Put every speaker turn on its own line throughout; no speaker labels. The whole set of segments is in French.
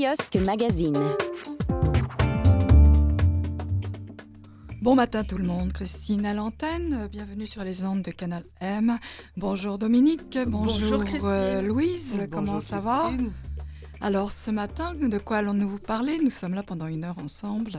Kiosque Magazine.
Bon matin tout le monde, Christine à l'antenne, bienvenue sur les ondes de Canal M. Bonjour Dominique, bonjour Louise,
Bonjour
comment ça
Christine.
va? Alors ce matin, de quoi allons-nous vous parler? Nous sommes là pendant 1 heure ensemble.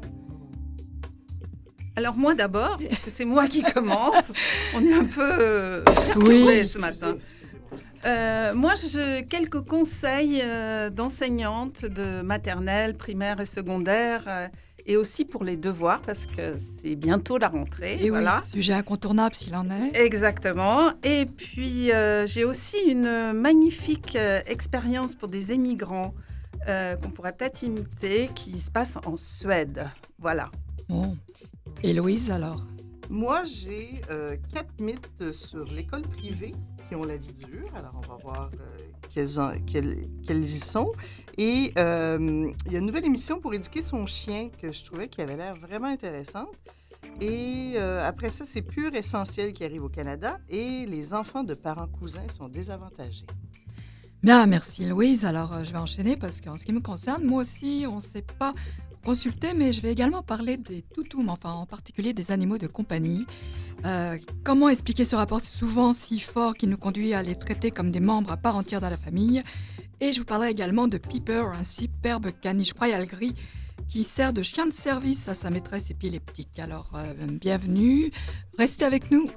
Alors moi d'abord, parce que c'est moi qui commence, on est un peu perturbés ce matin. Moi, j'ai quelques conseils d'enseignantes de maternelle, primaire et secondaire, et aussi pour les devoirs, parce que c'est bientôt la rentrée.
Et
voilà.
oui, sujet incontournable s'il en est.
Exactement. Et puis, j'ai aussi une magnifique expérience pour des émigrants qu'on pourrait peut-être imiter, qui se passe en Suède. Voilà.
Bon. Et Louise alors?
Moi, j'ai 4 mythes sur l'école privée qui ont la vie dure. Alors, on va voir quels y sont. Et il y a une nouvelle émission pour éduquer son chien que je trouvais qui avait l'air vraiment intéressante. Et après ça, c'est Pur Essentiel qui arrive au Canada. Et les enfants de parents cousins sont désavantagés.
Bien, merci Louise. Alors, je vais enchaîner parce qu'en ce qui me concerne, moi aussi, on ne sait pas consulter, mais je vais également parler des toutous, mais enfin en particulier des animaux de compagnie. Comment expliquer ce rapport souvent si fort qui nous conduit à les traiter comme des membres à part entière de la famille? Et je vous parlerai également de Piper, un superbe caniche royal gris qui sert de chien de service à sa maîtresse épileptique. Alors, bienvenue, restez avec nous.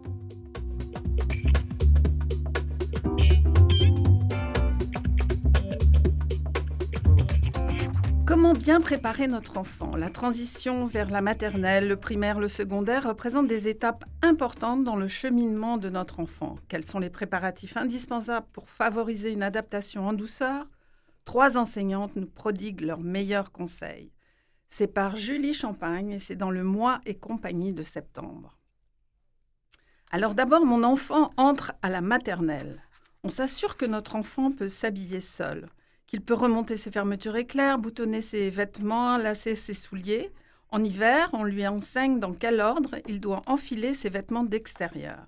Comment bien préparer notre enfant? La transition vers la maternelle, le primaire, le secondaire représentent des étapes importantes dans le cheminement de notre enfant. Quels sont les préparatifs indispensables pour favoriser une adaptation en douceur? 3 enseignantes nous prodiguent leurs meilleurs conseils. C'est par Julie Champagne et c'est dans le Moi et compagnie de septembre. Alors d'abord, mon enfant entre à la maternelle. On s'assure que notre enfant peut s'habiller seul, qu'il peut remonter ses fermetures éclairs, boutonner ses vêtements, lasser ses souliers. En hiver, on lui enseigne dans quel ordre il doit enfiler ses vêtements d'extérieur.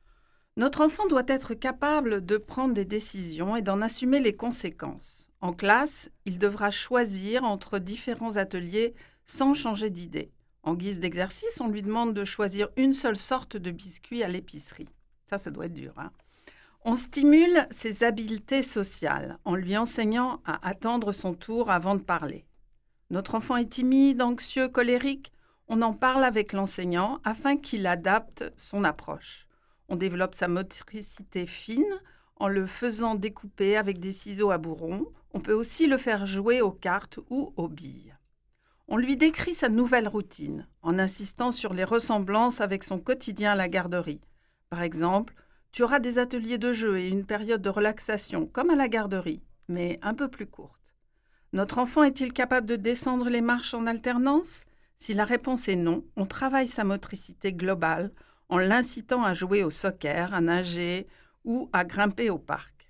Notre enfant doit être capable de prendre des décisions et d'en assumer les conséquences. En classe, il devra choisir entre différents ateliers sans changer d'idée. En guise d'exercice, on lui demande de choisir une seule sorte de biscuit à l'épicerie. Ça doit être dur, hein? On stimule ses habiletés sociales en lui enseignant à attendre son tour avant de parler. Notre enfant est timide, anxieux, colérique. On en parle avec l'enseignant afin qu'il adapte son approche. On développe sa motricité fine en le faisant découper avec des ciseaux à bourron. On peut aussi le faire jouer aux cartes ou aux billes. On lui décrit sa nouvelle routine en insistant sur les ressemblances avec son quotidien à la garderie. Par exemple, tu auras des ateliers de jeu et une période de relaxation, comme à la garderie, mais un peu plus courte. Notre enfant est-il capable de descendre les marches en alternance? Si la réponse est non, on travaille sa motricité globale en l'incitant à jouer au soccer, à nager ou à grimper au parc.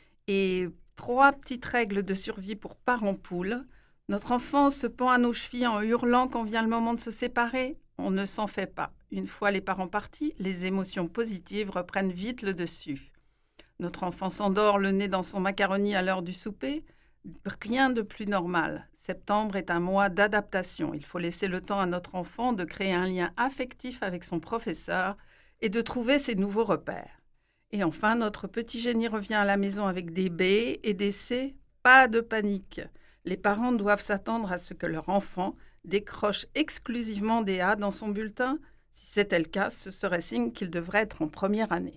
Et 3 petites règles de survie pour parents poules. Notre enfant se pend à nos chevilles en hurlant quand vient le moment de se séparer. On ne s'en fait pas. Une fois les parents partis, les émotions positives reprennent vite le dessus. Notre enfant s'endort le nez dans son macaroni à l'heure du souper. Rien de plus normal. Septembre est un mois d'adaptation. Il faut laisser le temps à notre enfant de créer un lien affectif avec son professeur et de trouver ses nouveaux repères. Et enfin, notre petit génie revient à la maison avec des B et des C. Pas de panique. Les parents doivent s'attendre à ce que leur enfant décroche exclusivement des A dans son bulletin. Si c'était le cas, ce serait signe qu'il devrait être en première année.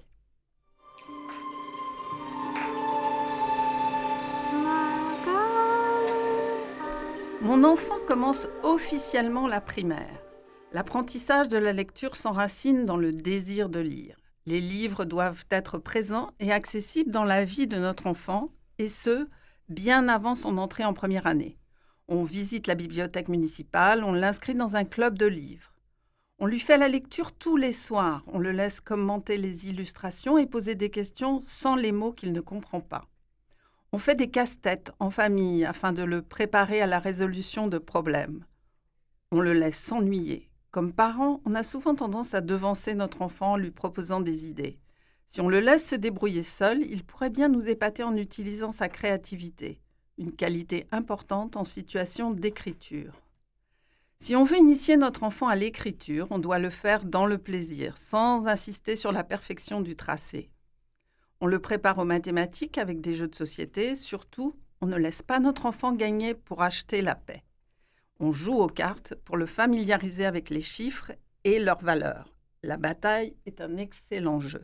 Mon enfant commence officiellement la primaire. L'apprentissage de la lecture s'enracine dans le désir de lire. Les livres doivent être présents et accessibles dans la vie de notre enfant, et ce, bien avant son entrée en première année. On visite la bibliothèque municipale, on l'inscrit dans un club de livres. On lui fait la lecture tous les soirs, on le laisse commenter les illustrations et poser des questions sans les mots qu'il ne comprend pas. On fait des casse-têtes en famille afin de le préparer à la résolution de problèmes. On le laisse s'ennuyer. Comme parents, on a souvent tendance à devancer notre enfant en lui proposant des idées. Si on le laisse se débrouiller seul, il pourrait bien nous épater en utilisant sa créativité. une qualité importante en situation d'écriture. Si on veut initier notre enfant à l'écriture, on doit le faire dans le plaisir, sans insister sur la perfection du tracé. On le prépare aux mathématiques avec des jeux de société. Surtout, on ne laisse pas notre enfant gagner pour acheter la paix. On joue aux cartes pour le familiariser avec les chiffres et leurs valeurs. La bataille est un excellent jeu.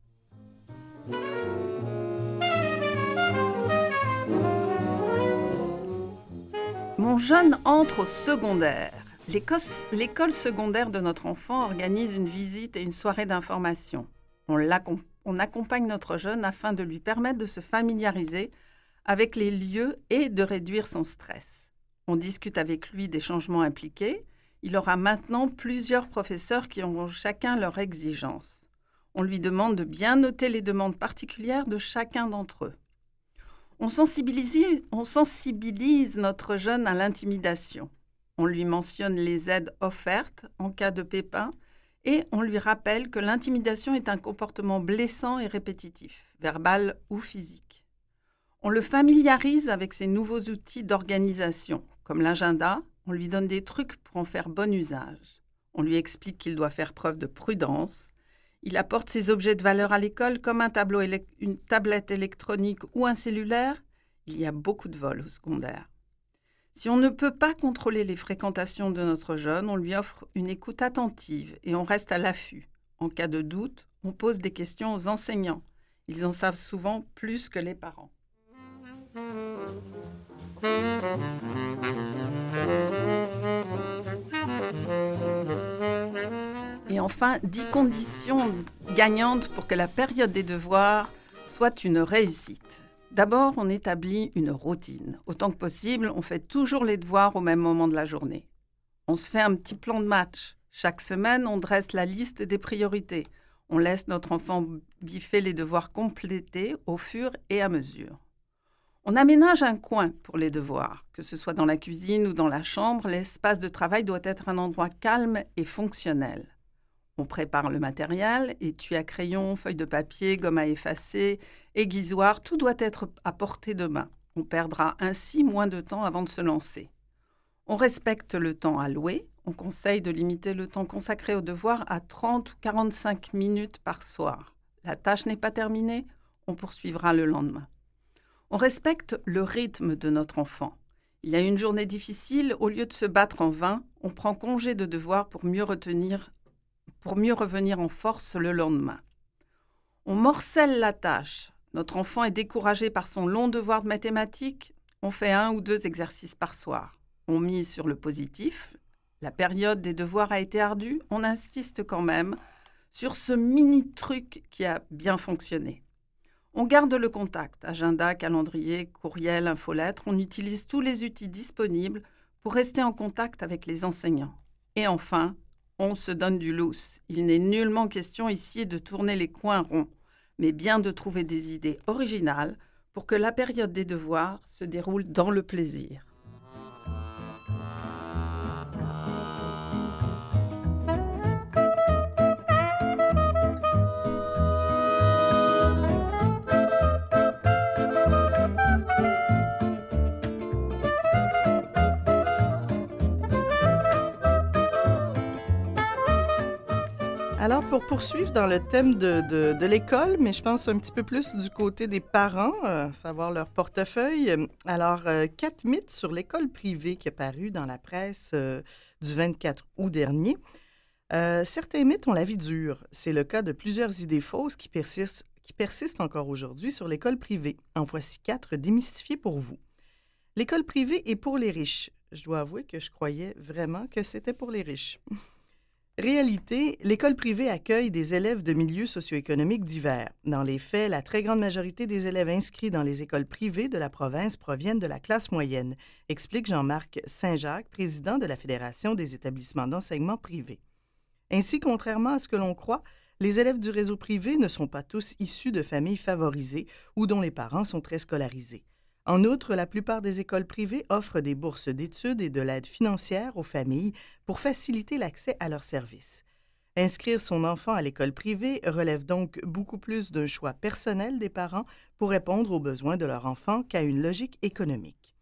Mon jeune entre au secondaire. L'école secondaire de notre enfant organise une visite et une soirée d'information. On accompagne notre jeune afin de lui permettre de se familiariser avec les lieux et de réduire son stress. On discute avec lui des changements impliqués. Il aura maintenant plusieurs professeurs qui auront chacun leurs exigences. On lui demande de bien noter les demandes particulières de chacun d'entre eux. On sensibilise notre jeune à l'intimidation. On lui mentionne les aides offertes en cas de pépin et on lui rappelle que l'intimidation est un comportement blessant et répétitif, verbal ou physique. On le familiarise avec ces nouveaux outils d'organisation, comme l'agenda. On lui donne des trucs pour en faire bon usage. On lui explique qu'il doit faire preuve de prudence. Il apporte ses objets de valeur à l'école comme une tablette électronique ou un cellulaire. Il y a beaucoup de vols au secondaire. Si on ne peut pas contrôler les fréquentations de notre jeune, on lui offre une écoute attentive et on reste à l'affût. En cas de doute, on pose des questions aux enseignants. Ils en savent souvent plus que les parents. Et enfin, 10 conditions gagnantes pour que la période des devoirs soit une réussite. D'abord, on établit une routine. Autant que possible, on fait toujours les devoirs au même moment de la journée. On se fait un petit plan de match. Chaque semaine, on dresse la liste des priorités. On laisse notre enfant biffer les devoirs complétés au fur et à mesure. On aménage un coin pour les devoirs. Que ce soit dans la cuisine ou dans la chambre, l'espace de travail doit être un endroit calme et fonctionnel. On prépare le matériel, étui à crayon, feuilles de papier, gomme à effacer, aiguisoir, tout doit être à portée de main. On perdra ainsi moins de temps avant de se lancer. On respecte le temps alloué. On conseille de limiter le temps consacré aux devoirs à 30 ou 45 minutes par soir. La tâche n'est pas terminée, on poursuivra le lendemain. On respecte le rythme de notre enfant. Il y a une journée difficile, au lieu de se battre en vain, on prend congé de devoirs pour mieux revenir en force le lendemain. On morcelle la tâche. Notre enfant est découragé par son long devoir de mathématiques. On fait 1 ou 2 exercices par soir. On mise sur le positif. La période des devoirs a été ardue. On insiste quand même sur ce mini-truc qui a bien fonctionné. On garde le contact. Agenda, calendrier, courriel, infolettre. On utilise tous les outils disponibles pour rester en contact avec les enseignants. Et enfin, on se donne du lousse. Il n'est nullement question ici de tourner les coins ronds, mais bien de trouver des idées originales pour que la période des devoirs se déroule dans le plaisir.
Alors, pour poursuivre dans le thème de l'école, mais je pense un petit peu plus du côté des parents, savoir leur portefeuille. Alors, 4 mythes sur l'école privée qui est paru dans la presse du 24 août dernier. Certains mythes ont la vie dure. C'est le cas de plusieurs idées fausses qui persistent encore aujourd'hui sur l'école privée. En voici 4 démystifiées pour vous. L'école privée est pour les riches. Je dois avouer que je croyais vraiment que c'était pour les riches. Réalité, l'école privée accueille des élèves de milieux socio-économiques divers. Dans les faits, la très grande majorité des élèves inscrits dans les écoles privées de la province proviennent de la classe moyenne, explique Jean-Marc Saint-Jacques, président de la Fédération des établissements d'enseignement privés. Ainsi, contrairement à ce que l'on croit, les élèves du réseau privé ne sont pas tous issus de familles favorisées ou dont les parents sont très scolarisés. En outre, la plupart des écoles privées offrent des bourses d'études et de l'aide financière aux familles pour faciliter l'accès à leurs services. Inscrire son enfant à l'école privée relève donc beaucoup plus d'un choix personnel des parents pour répondre aux besoins de leur enfant qu'à une logique économique.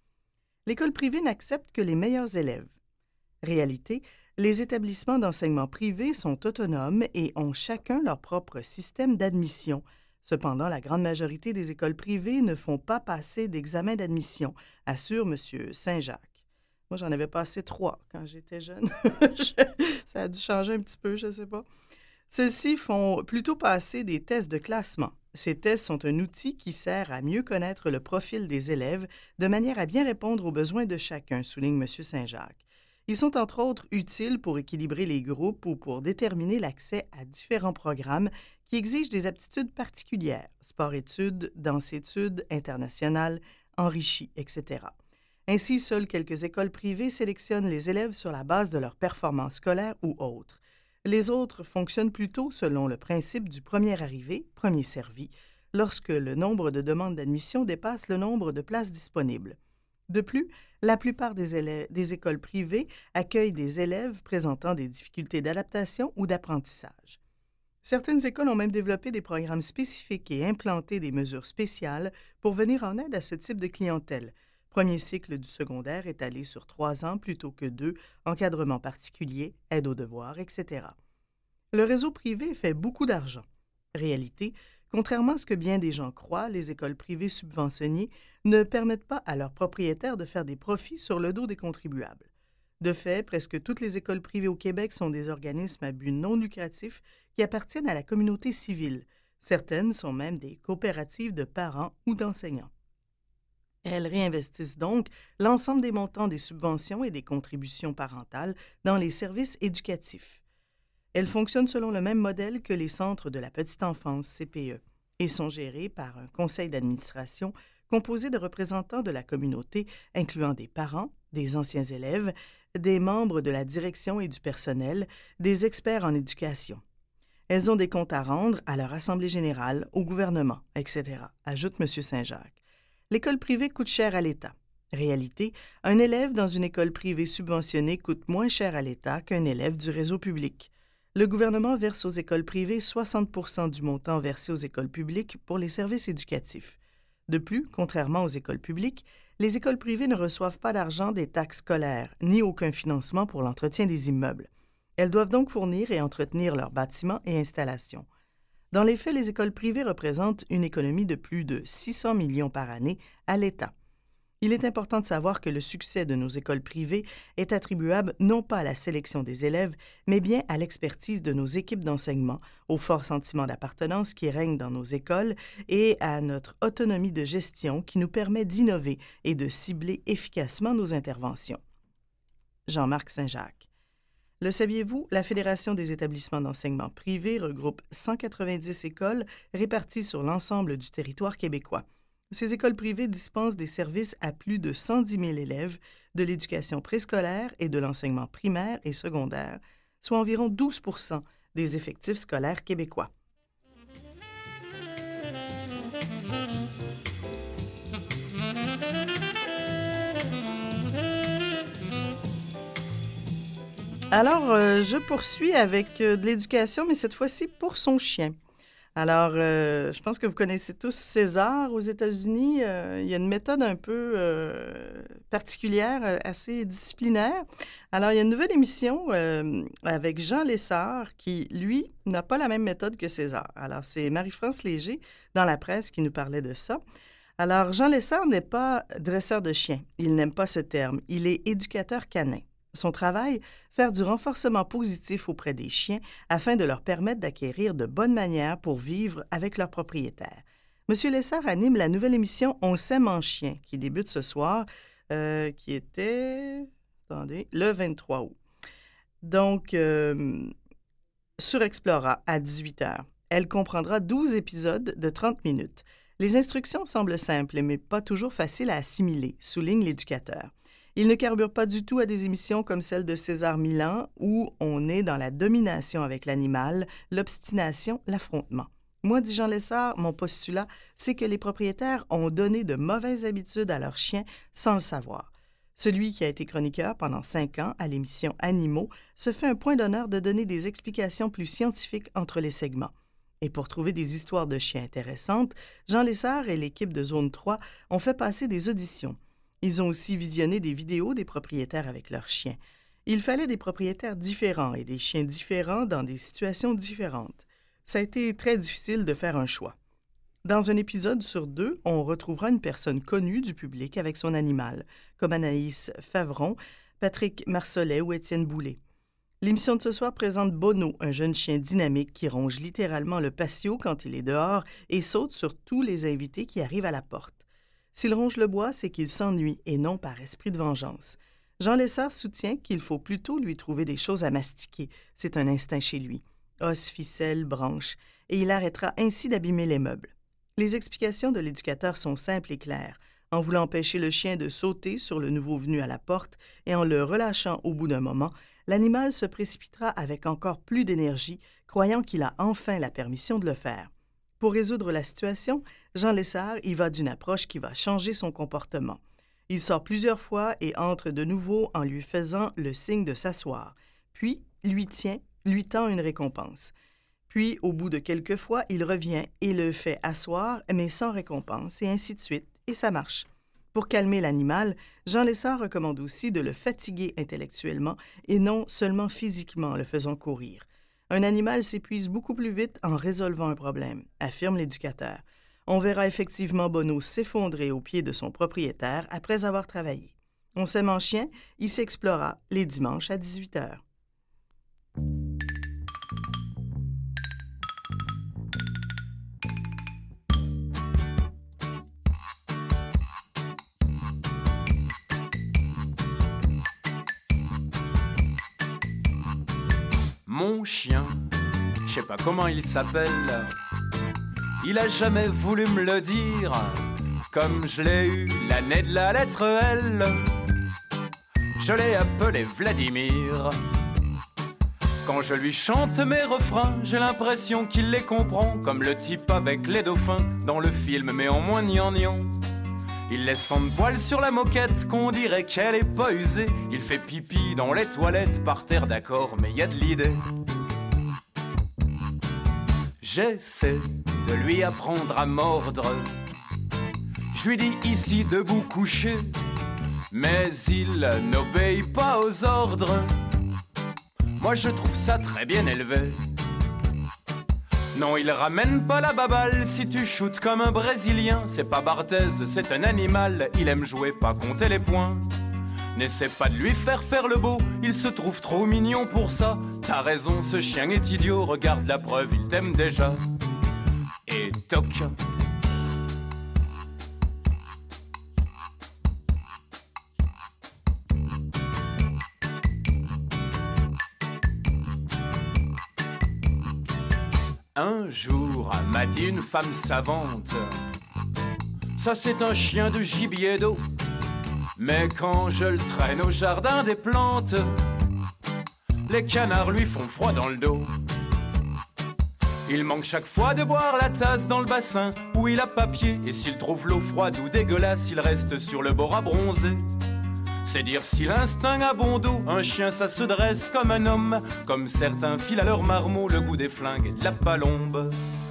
L'école privée n'accepte que les meilleurs élèves. Réalité, les établissements d'enseignement privé sont autonomes et ont chacun leur propre système d'admission. Cependant, la grande majorité des écoles privées ne font pas passer d'examen d'admission, assure M. Saint-Jacques. Moi, j'en avais passé 3 quand j'étais jeune. Ça a dû changer un petit peu, je ne sais pas. Celles-ci font plutôt passer des tests de classement. Ces tests sont un outil qui sert à mieux connaître le profil des élèves de manière à bien répondre aux besoins de chacun, souligne M. Saint-Jacques. Ils sont entre autres utiles pour équilibrer les groupes ou pour déterminer l'accès à différents programmes qui exigent des aptitudes particulières, sport-études, danse-études, internationales, enrichies, etc. Ainsi, seules quelques écoles privées sélectionnent les élèves sur la base de leurs performances scolaires ou autres. Les autres fonctionnent plutôt selon le principe du premier arrivé, premier servi, lorsque le nombre de demandes d'admission dépasse le nombre de places disponibles. De plus, la plupart des écoles privées accueillent des élèves présentant des difficultés d'adaptation ou d'apprentissage. Certaines écoles ont même développé des programmes spécifiques et implanté des mesures spéciales pour venir en aide à ce type de clientèle. Premier cycle du secondaire étalé sur 3 ans plutôt que 2, encadrement particulier, aide aux devoirs, etc. Le réseau privé fait beaucoup d'argent. Réalité, contrairement à ce que bien des gens croient, les écoles privées subventionnées ne permettent pas à leurs propriétaires de faire des profits sur le dos des contribuables. De fait, presque toutes les écoles privées au Québec sont des organismes à but non lucratif qui appartiennent à la communauté civile. Certaines sont même des coopératives de parents ou d'enseignants. Elles réinvestissent donc l'ensemble des montants des subventions et des contributions parentales dans les services éducatifs. Elles fonctionnent selon le même modèle que les centres de la petite enfance, CPE, et sont gérées par un conseil d'administration composé de représentants de la communauté, incluant des parents, des anciens élèves, des membres de la direction et du personnel, des experts en éducation. Elles ont des comptes à rendre à leur assemblée générale, au gouvernement, etc., ajoute M. Saint-Jacques. L'école privée coûte cher à l'État. Réalité, un élève dans une école privée subventionnée coûte moins cher à l'État qu'un élève du réseau public. Le gouvernement verse aux écoles privées 60 % du montant versé aux écoles publiques pour les services éducatifs. De plus, contrairement aux écoles publiques, les écoles privées ne reçoivent pas d'argent des taxes scolaires, ni aucun financement pour l'entretien des immeubles. Elles doivent donc fournir et entretenir leurs bâtiments et installations. Dans les faits, les écoles privées représentent une économie de plus de 600 millions par année à l'État. Il est important de savoir que le succès de nos écoles privées est attribuable non pas à la sélection des élèves, mais bien à l'expertise de nos équipes d'enseignement, au fort sentiment d'appartenance qui règne dans nos écoles et à notre autonomie de gestion qui nous permet d'innover et de cibler efficacement nos interventions. Jean-Marc Saint-Jacques. Le saviez-vous, la Fédération des établissements d'enseignement privés regroupe 190 écoles réparties sur l'ensemble du territoire québécois. Ces écoles privées dispensent des services à plus de 110 000 élèves de l'éducation préscolaire et de l'enseignement primaire et secondaire, soit environ 12 % des effectifs scolaires québécois. Alors, je poursuis avec de l'éducation, mais cette fois-ci pour son chien. Alors, je pense que vous connaissez tous César aux États-Unis. Il y a une méthode un peu particulière, assez disciplinaire. Alors, il y a une nouvelle émission avec Jean Lessard qui, lui, n'a pas la même méthode que César. Alors, c'est Marie-France Léger dans la presse qui nous parlait de ça. Alors, Jean Lessard n'est pas dresseur de chiens. Il n'aime pas ce terme. Il est éducateur canin. Son travail, faire du renforcement positif auprès des chiens afin de leur permettre d'acquérir de bonnes manières pour vivre avec leurs propriétaires. M. Lessard anime la nouvelle émission On s'aime en chien qui débute ce soir, qui était le 23 août. Donc, sur Explora à 18h. Elle comprendra 12 épisodes de 30 minutes. Les instructions semblent simples, mais pas toujours faciles à assimiler, souligne l'éducateur. Il ne carbure pas du tout à des émissions comme celle de César Milan, où on est dans la domination avec l'animal, l'obstination, l'affrontement. Moi, dit Jean Lessard, mon postulat, c'est que les propriétaires ont donné de mauvaises habitudes à leurs chiens sans le savoir. Celui qui a été chroniqueur pendant 5 ans à l'émission Animaux se fait un point d'honneur de donner des explications plus scientifiques entre les segments. Et pour trouver des histoires de chiens intéressantes, Jean Lessard et l'équipe de Zone 3 ont fait passer des auditions. Ils ont aussi visionné des vidéos des propriétaires avec leurs chiens. Il fallait des propriétaires différents et des chiens différents dans des situations différentes. Ça a été très difficile de faire un choix. Dans un épisode sur 2, on retrouvera une personne connue du public avec son animal, comme Anaïs Favron, Patrick Marcelet ou Étienne Boulay. L'émission de ce soir présente Bono, un jeune chien dynamique qui ronge littéralement le patio quand il est dehors et saute sur tous les invités qui arrivent à la porte. S'il ronge le bois, c'est qu'il s'ennuie et non par esprit de vengeance. Jean Lessard soutient qu'il faut plutôt lui trouver des choses à mastiquer. C'est un instinct chez lui. Os, ficelles, branches. Et il arrêtera ainsi d'abîmer les meubles. Les explications de l'éducateur sont simples et claires. En voulant empêcher le chien de sauter sur le nouveau venu à la porte et en le relâchant au bout d'un moment, l'animal se précipitera avec encore plus d'énergie, croyant qu'il a enfin la permission de le faire. Pour résoudre la situation, Jean Lessard y va d'une approche qui va changer son comportement. Il sort plusieurs fois et entre de nouveau en lui faisant le signe de s'asseoir. Puis, lui tend une récompense. Puis, au bout de quelques fois, il revient et le fait asseoir, mais sans récompense, et ainsi de suite, et ça marche. Pour calmer l'animal, Jean Lessard recommande aussi de le fatiguer intellectuellement et non seulement physiquement en le faisant courir. Un animal s'épuise beaucoup plus vite en résolvant un problème, affirme l'éducateur. On verra effectivement Bono s'effondrer aux pieds de son propriétaire après avoir travaillé. On s'aime en chien, il s'explora les dimanches à 18h.
Mon chien, je sais pas comment il s'appelle, il a jamais voulu me le dire, comme je l'ai eu l'année de la lettre L. Je l'ai appelé Vladimir. Quand je lui chante mes refrains, j'ai l'impression qu'il les comprend, comme le type avec les dauphins dans le film, mais en moins gnangnan. Il laisse tant de poils sur la moquette qu'on dirait qu'elle est pas usée. Il fait pipi dans les toilettes, par terre d'accord, mais y a de l'idée. J'essaie de lui apprendre à mordre. Je lui dis ici debout couché, mais il n'obéit pas aux ordres. Moi je trouve ça très bien élevé. Non, il ramène pas la baballe si tu shootes comme un Brésilien. C'est pas Barthez, c'est un animal, il aime jouer, pas compter les points. N'essaie pas de lui faire le beau, il se trouve trop mignon pour ça. T'as raison, ce chien est idiot, regarde la preuve, il t'aime déjà. Et toc. Un jour, m'a dit une femme savante, ça c'est un chien de gibier d'eau. Mais quand je le traîne au jardin des plantes, les canards lui font froid dans le dos. Il manque chaque fois de boire la tasse dans le bassin où il a papier. Et s'il trouve l'eau froide ou dégueulasse, il reste sur le bord à bronzer. C'est dire si l'instinct a bon dos, un chien ça se dresse comme un homme, comme certains filent à leur marmot le goût des flingues et de la palombe.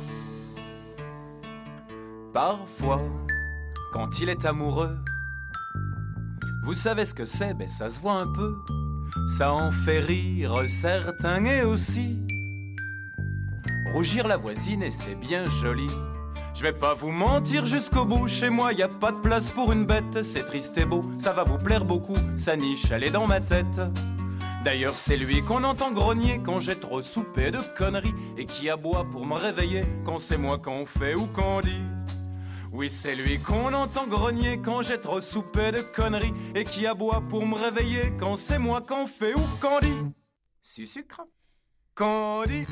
Parfois, quand il est amoureux, vous savez ce que c'est, ben ça se voit un peu. Ça en fait rire certains et aussi rougir la voisine et c'est bien joli. Je vais pas vous mentir jusqu'au bout, chez moi y a pas de place pour une bête. C'est triste et beau, ça va vous plaire beaucoup, sa niche elle est dans ma tête. D'ailleurs c'est lui qu'on entend grogner quand j'ai trop soupé de conneries, et qui aboie pour me réveiller quand c'est moi qu'on fait ou qu'on dit. Oui c'est lui qu'on entend grogner quand j'ai trop soupé de conneries, et qui aboie pour me réveiller quand c'est moi qu'on fait ou qu'on dit. Sucre, qu'on dit.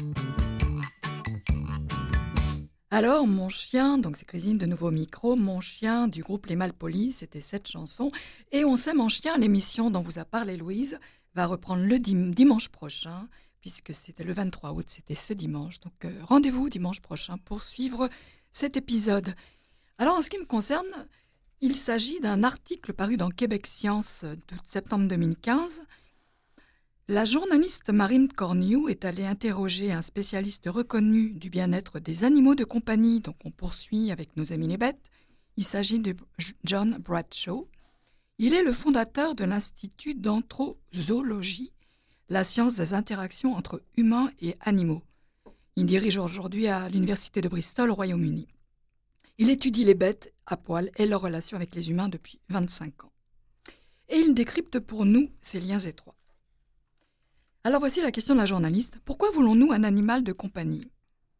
Alors, mon chien, donc c'est Cuisine de nouveau micro, mon chien du groupe Les Malpolis, c'était cette chanson. Et On s'aime en chien, l'émission dont vous a parlé Louise, va reprendre le dimanche prochain, puisque c'était le 23 août, c'était ce dimanche. Donc rendez-vous dimanche prochain pour suivre cet épisode. Alors, en ce qui me concerne, il s'agit d'un article paru dans Québec Science de septembre 2015. La journaliste Marine Corneau est allée interroger un spécialiste reconnu du bien-être des animaux de compagnie, donc on poursuit avec nos amis les bêtes. Il s'agit de John Bradshaw. Il est le fondateur de l'Institut d'anthrozoologie, la science des interactions entre humains et animaux. Il dirige aujourd'hui à l'Université de Bristol au Royaume-Uni. Il étudie les bêtes à poil et leurs relations avec les humains depuis 25 ans. Et il décrypte pour nous ces liens étroits. Alors voici la question de la journaliste. Pourquoi voulons-nous un animal de compagnie ?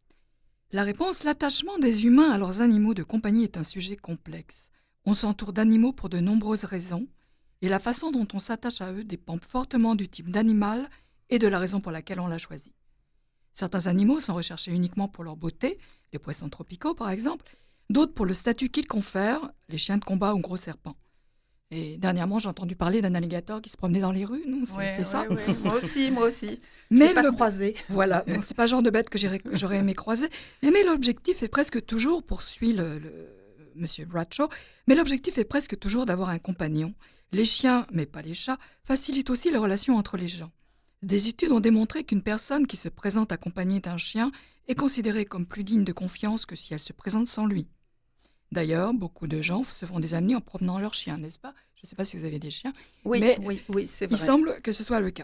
La réponse, l'attachement des humains à leurs animaux de compagnie est un sujet complexe. On s'entoure d'animaux pour de nombreuses raisons, et la façon dont on s'attache à eux dépend fortement du type d'animal et de la raison pour laquelle on l'a choisi. Certains animaux sont recherchés uniquement pour leur beauté, les poissons tropicaux par exemple, d'autres pour le statut qu'ils confèrent, les chiens de combat ou gros serpents. Et dernièrement, j'ai entendu parler d'un alligator qui se promenait dans les rues, non ? C'est ça ?
Ouais. Moi aussi.
Mais
pas croisé.
Voilà, bon, c'est pas le genre de bête que j'aurais aimé croiser. Mais l'objectif est presque toujours, poursuit Monsieur Bradshaw, mais l'objectif est presque toujours d'avoir un compagnon. Les chiens, mais pas les chats, facilitent aussi les relations entre les gens. Des études ont démontré qu'une personne qui se présente accompagnée d'un chien est considérée comme plus digne de confiance que si elle se présente sans lui. D'ailleurs, beaucoup de gens se font des amis en promenant leur chien, n'est-ce pas ? Je ne sais pas si vous avez des chiens, mais
oui, c'est vrai.
il semble que ce soit le cas.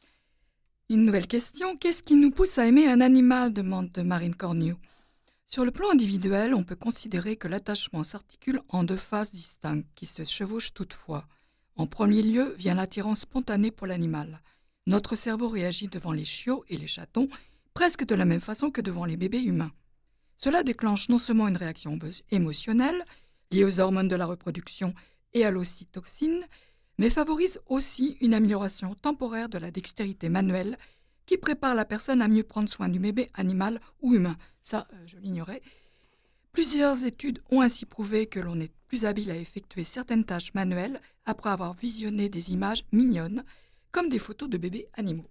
Une nouvelle question, qu'est-ce qui nous pousse à aimer un animal ? Demande Marine Corneau. Sur le plan individuel, on peut considérer que l'attachement s'articule en deux phases distinctes, qui se chevauchent toutefois. En premier lieu vient l'attirance spontanée pour l'animal. Notre cerveau réagit devant les chiots et les chatons presque de la même façon que devant les bébés humains. Cela déclenche non seulement une réaction émotionnelle, liée aux hormones de la reproduction et à l'ocytocine, mais favorise aussi une amélioration temporaire de la dextérité manuelle qui prépare la personne à mieux prendre soin du bébé animal ou humain. Ça, je l'ignorais. Plusieurs études ont ainsi prouvé que l'on est plus habile à effectuer certaines tâches manuelles après avoir visionné des images mignonnes, comme des photos de bébés animaux.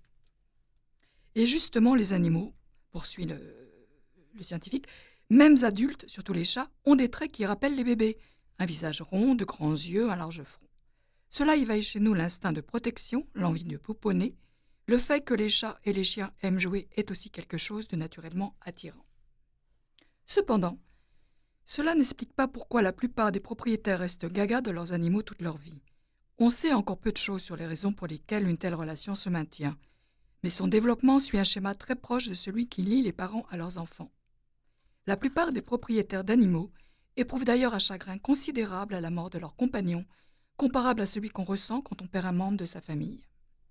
Et justement, les animaux, poursuit le scientifique, mêmes adultes, surtout les chats, ont des traits qui rappellent les bébés. Un visage rond, de grands yeux, un large front. Cela éveille chez nous l'instinct de protection, l'envie de pouponner. Le fait que les chats et les chiens aiment jouer est aussi quelque chose de naturellement attirant. Cependant, cela n'explique pas pourquoi la plupart des propriétaires restent gaga de leurs animaux toute leur vie. On sait encore peu de choses sur les raisons pour lesquelles une telle relation se maintient, mais son développement suit un schéma très proche de celui qui lie les parents à leurs enfants. La plupart des propriétaires d'animaux éprouvent d'ailleurs un chagrin considérable à la mort de leur compagnon, comparable à celui qu'on ressent quand on perd un membre de sa famille.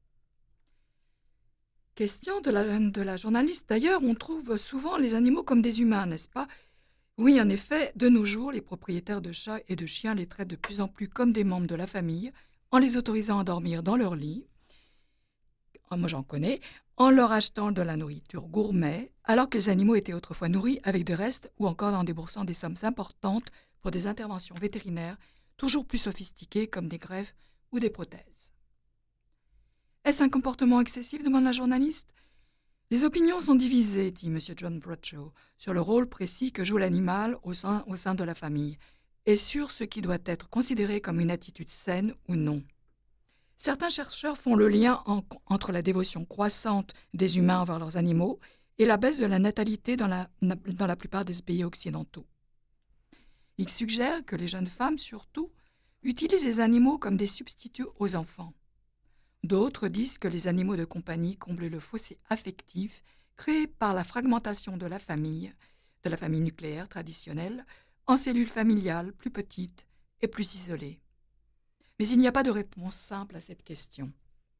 Question de la journaliste. D'ailleurs, on trouve souvent les animaux comme des humains, n'est-ce pas ? Oui, en effet, de nos jours, les propriétaires de chats et de chiens les traitent de plus en plus comme des membres de la famille, en les autorisant à dormir dans leur lit. Moi, j'en connais. En leur achetant de la nourriture gourmet, alors que les animaux étaient autrefois nourris avec des restes ou encore en déboursant des sommes importantes pour des interventions vétérinaires toujours plus sophistiquées comme des greffes ou des prothèses. Est-ce un comportement excessif ? Demande la journaliste. Les opinions sont divisées, dit M. John Bradshaw, sur le rôle précis que joue l'animal au sein de la famille et sur ce qui doit être considéré comme une attitude saine ou non. Certains chercheurs font le lien entre la dévotion croissante des humains envers leurs animaux et la baisse de la natalité dans la plupart des pays occidentaux. Ils suggèrent que les jeunes femmes, surtout, utilisent les animaux comme des substituts aux enfants. D'autres disent que les animaux de compagnie comblent le fossé affectif créé par la fragmentation de la famille nucléaire traditionnelle, en cellules familiales plus petites et plus isolées. Mais il n'y a pas de réponse simple à cette question.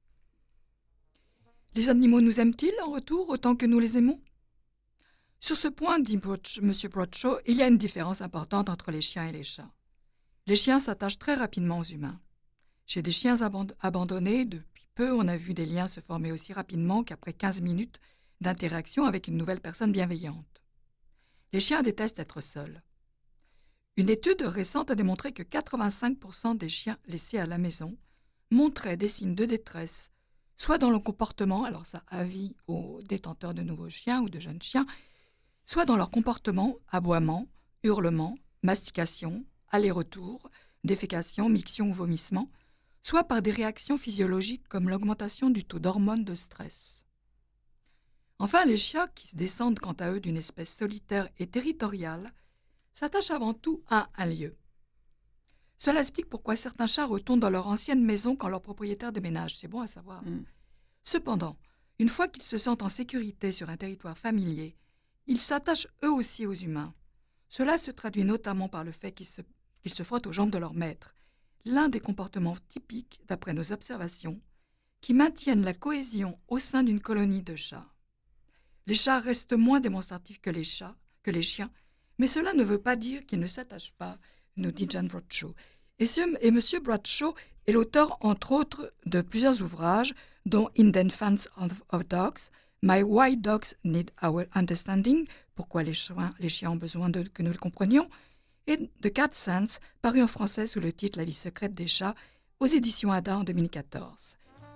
Les animaux nous aiment-ils en retour autant que nous les aimons ? Sur ce point, dit M. Bradshaw, il y a une différence importante entre les chiens et les chats. Les chiens s'attachent très rapidement aux humains. Chez des chiens abandonnés, depuis peu, on a vu des liens se former aussi rapidement qu'après 15 minutes d'interaction avec une nouvelle personne bienveillante. Les chiens détestent être seuls. Une étude récente a démontré que 85% des chiens laissés à la maison montraient des signes de détresse, soit dans leur comportement, alors ça avis aux détenteurs de nouveaux chiens ou de jeunes chiens, soit dans leur comportement, aboiement, hurlement, mastication, aller-retour, défécation, miction ou vomissement, soit par des réactions physiologiques comme l'augmentation du taux d'hormones de stress. Enfin, les chiens, qui descendent quant à eux d'une espèce solitaire et territoriale, s'attachent avant tout à un lieu. Cela explique pourquoi certains chats retournent dans leur ancienne maison quand leur propriétaire déménage. C'est bon à savoir. Ça. Cependant, une fois qu'ils se sentent en sécurité sur un territoire familier, ils s'attachent eux aussi aux humains. Cela se traduit notamment par le fait qu'ils se frottent aux jambes de leur maître, l'un des comportements typiques, d'après nos observations, qui maintiennent la cohésion au sein d'une colonie de chats. Les chats restent moins démonstratifs que les chiens, mais cela ne veut pas dire qu'ils ne s'attachent pas, nous dit John Bradshaw. Et M. Bradshaw est l'auteur, entre autres, de plusieurs ouvrages, dont In Defense of Dogs, My Why Dogs Need Our Understanding, pourquoi les chiens ont besoin que nous le comprenions, et The Cat Sense, paru en français sous le titre La vie secrète des chats, aux éditions Ada en 2014.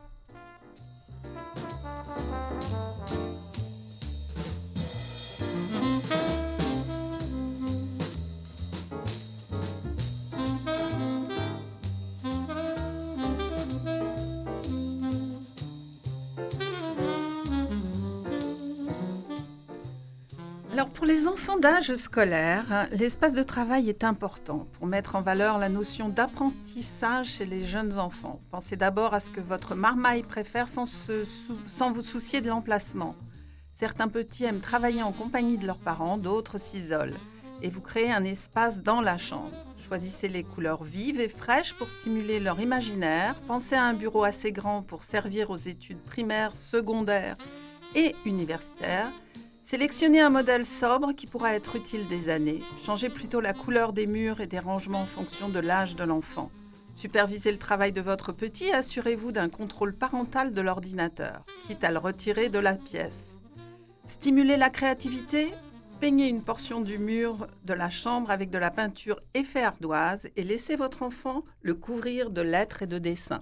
Alors pour les enfants d'âge scolaire, l'espace de travail est important pour mettre en valeur la notion d'apprentissage chez les jeunes enfants. Pensez d'abord à ce que votre marmaille préfère sans vous soucier de l'emplacement. Certains petits aiment travailler en compagnie de leurs parents, d'autres s'isolent. Et vous créez un espace dans la chambre. Choisissez les couleurs vives et fraîches pour stimuler leur imaginaire. Pensez à un bureau assez grand pour servir aux études primaires, secondaires et universitaires. Sélectionnez un modèle sobre qui pourra être utile des années. Changez plutôt la couleur des murs et des rangements en fonction de l'âge de l'enfant. Supervisez le travail de votre petit et assurez-vous d'un contrôle parental de l'ordinateur, quitte à le retirer de la pièce. Stimulez la créativité. Peignez une portion du mur de la chambre avec de la peinture effet ardoise et laissez votre enfant le couvrir de lettres et de dessins.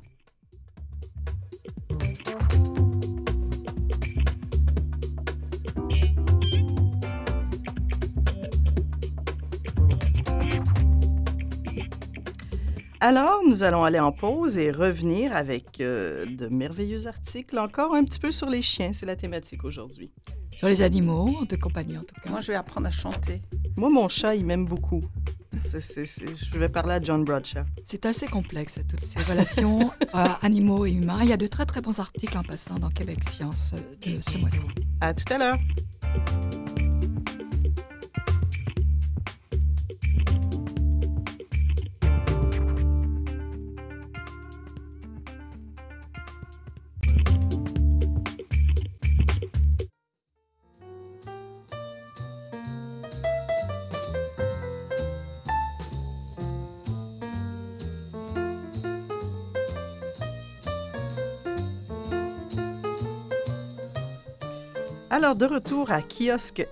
Alors, nous allons aller en pause et revenir avec de merveilleux articles, encore un petit peu sur les chiens, c'est la thématique aujourd'hui.
Sur les animaux de compagnie, en tout cas.
Moi, je vais apprendre à chanter.
Moi, mon chat, il m'aime beaucoup. Je vais parler à John Bradshaw.
C'est assez complexe, toutes ces relations animaux et humains. Il y a de très, très bons articles en passant dans Québec Science de ce mois-ci.
À tout à l'heure. Alors, de retour à Kiosque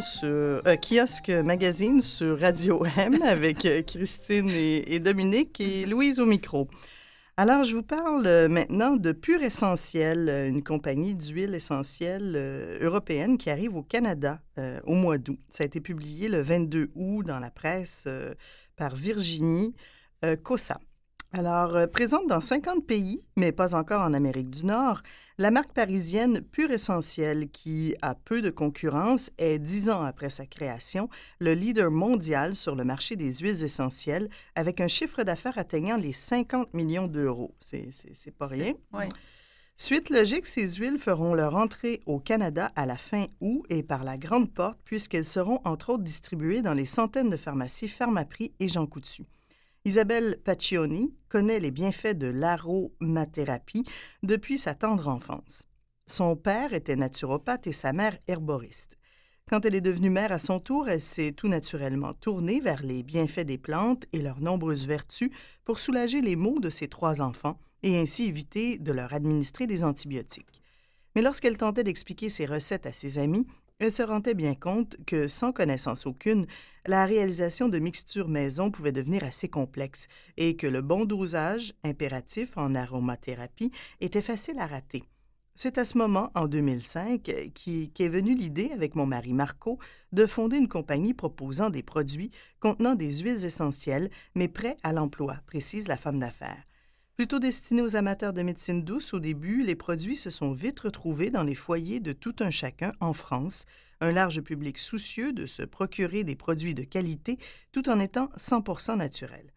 Magazine sur Radio M avec Christine et Dominique et Louise au micro. Alors, je vous parle maintenant de Pur Essentiel, une compagnie d'huile essentielle européenne qui arrive au Canada au mois d'août. Ça a été publié le 22 août dans la presse par Virginie Cossa. Alors, présente dans 50 pays, mais pas encore en Amérique du Nord, la marque parisienne Pur Essentiel, qui a peu de concurrence, est 10 ans après sa création, le leader mondial sur le marché des huiles essentielles, avec un chiffre d'affaires atteignant les 50 millions d'euros. C'est pas rien.
Oui.
Suite logique, ces huiles feront leur entrée au Canada à la fin août et par la grande porte, puisqu'elles seront entre autres distribuées dans les centaines de pharmacies Pharmaprix et Jean Coutu. Isabelle Paccioni connaît les bienfaits de l'aromathérapie depuis sa tendre enfance. Son père était naturopathe et sa mère herboriste. Quand elle est devenue mère à son tour, elle s'est tout naturellement tournée vers les bienfaits des plantes et leurs nombreuses vertus pour soulager les maux de ses 3 enfants et ainsi éviter de leur administrer des antibiotiques. Mais lorsqu'elle tentait d'expliquer ses recettes à ses amis, elle se rendait bien compte que, sans connaissance aucune, la réalisation de mixtures maison pouvait devenir assez complexe et que le bon dosage, impératif en aromathérapie, était facile à rater. C'est à ce moment, en 2005, qu'est venue l'idée, avec mon mari Marco, de fonder une compagnie proposant des produits contenant des huiles essentielles, mais prêts à l'emploi, précise la femme d'affaires. Plutôt destinés aux amateurs de médecine douce, au début, les produits se sont vite retrouvés dans les foyers de tout un chacun en France, un large public soucieux de se procurer des produits de qualité tout en étant 100% naturels.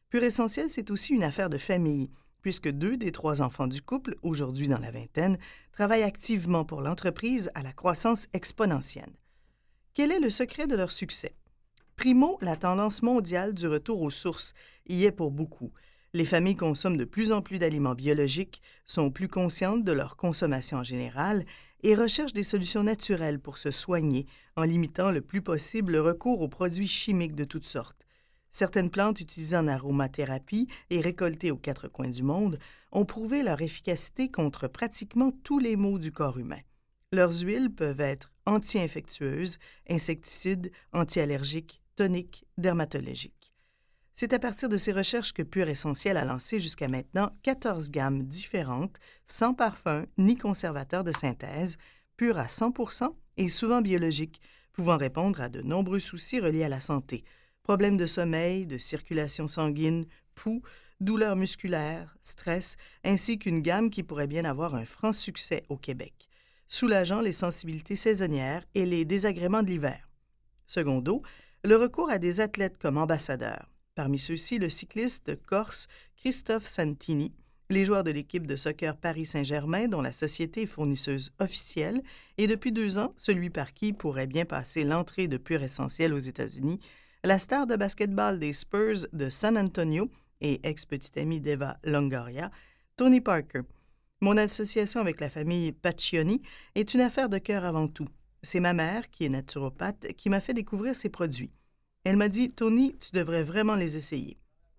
Pur Essentiel, c'est aussi une affaire de famille, puisque 2 des 3 enfants du couple, aujourd'hui dans la vingtaine, travaillent activement pour l'entreprise à la croissance exponentielle. Quel est le secret de leur succès? Primo, la tendance mondiale du retour aux sources y est pour beaucoup. Les familles consomment de plus en plus d'aliments biologiques, sont plus conscientes de leur consommation en général et recherchent des solutions naturelles pour se soigner en limitant le plus possible le recours aux produits chimiques de toutes sortes. Certaines plantes utilisées en aromathérapie et récoltées aux 4 coins du monde ont prouvé leur efficacité contre pratiquement tous les maux du corps humain. Leurs huiles peuvent être anti-infectieuses, insecticides, anti-allergiques, toniques, dermatologiques. C'est à partir de ces recherches que Pur Essentiel a lancé jusqu'à maintenant 14 gammes différentes, sans parfum ni conservateur de synthèse, pures à 100% et souvent biologiques, pouvant répondre à de nombreux soucis reliés à la santé, problèmes de sommeil, de circulation sanguine, poux, douleurs musculaires, stress, ainsi qu'une gamme qui pourrait bien avoir un franc succès au Québec, soulageant les sensibilités saisonnières et les désagréments de l'hiver. Secondo, le recours à des athlètes comme ambassadeurs. Parmi ceux-ci, le cycliste corse Christophe Santini, les joueurs de l'équipe de soccer Paris Saint-Germain, dont la société est fournisseuse officielle, et depuis 2 ans, celui par qui pourrait bien passer l'entrée de Pur Essentiel aux États-Unis, la star de basketball des Spurs de San Antonio et ex-petite amie d'Eva Longoria, Tony Parker. Mon association avec la famille Paccioni est une affaire de cœur avant tout. C'est ma mère, qui est naturopathe, qui m'a fait découvrir ces produits. Elle m'a dit « Tony, tu devrais vraiment les essayer ».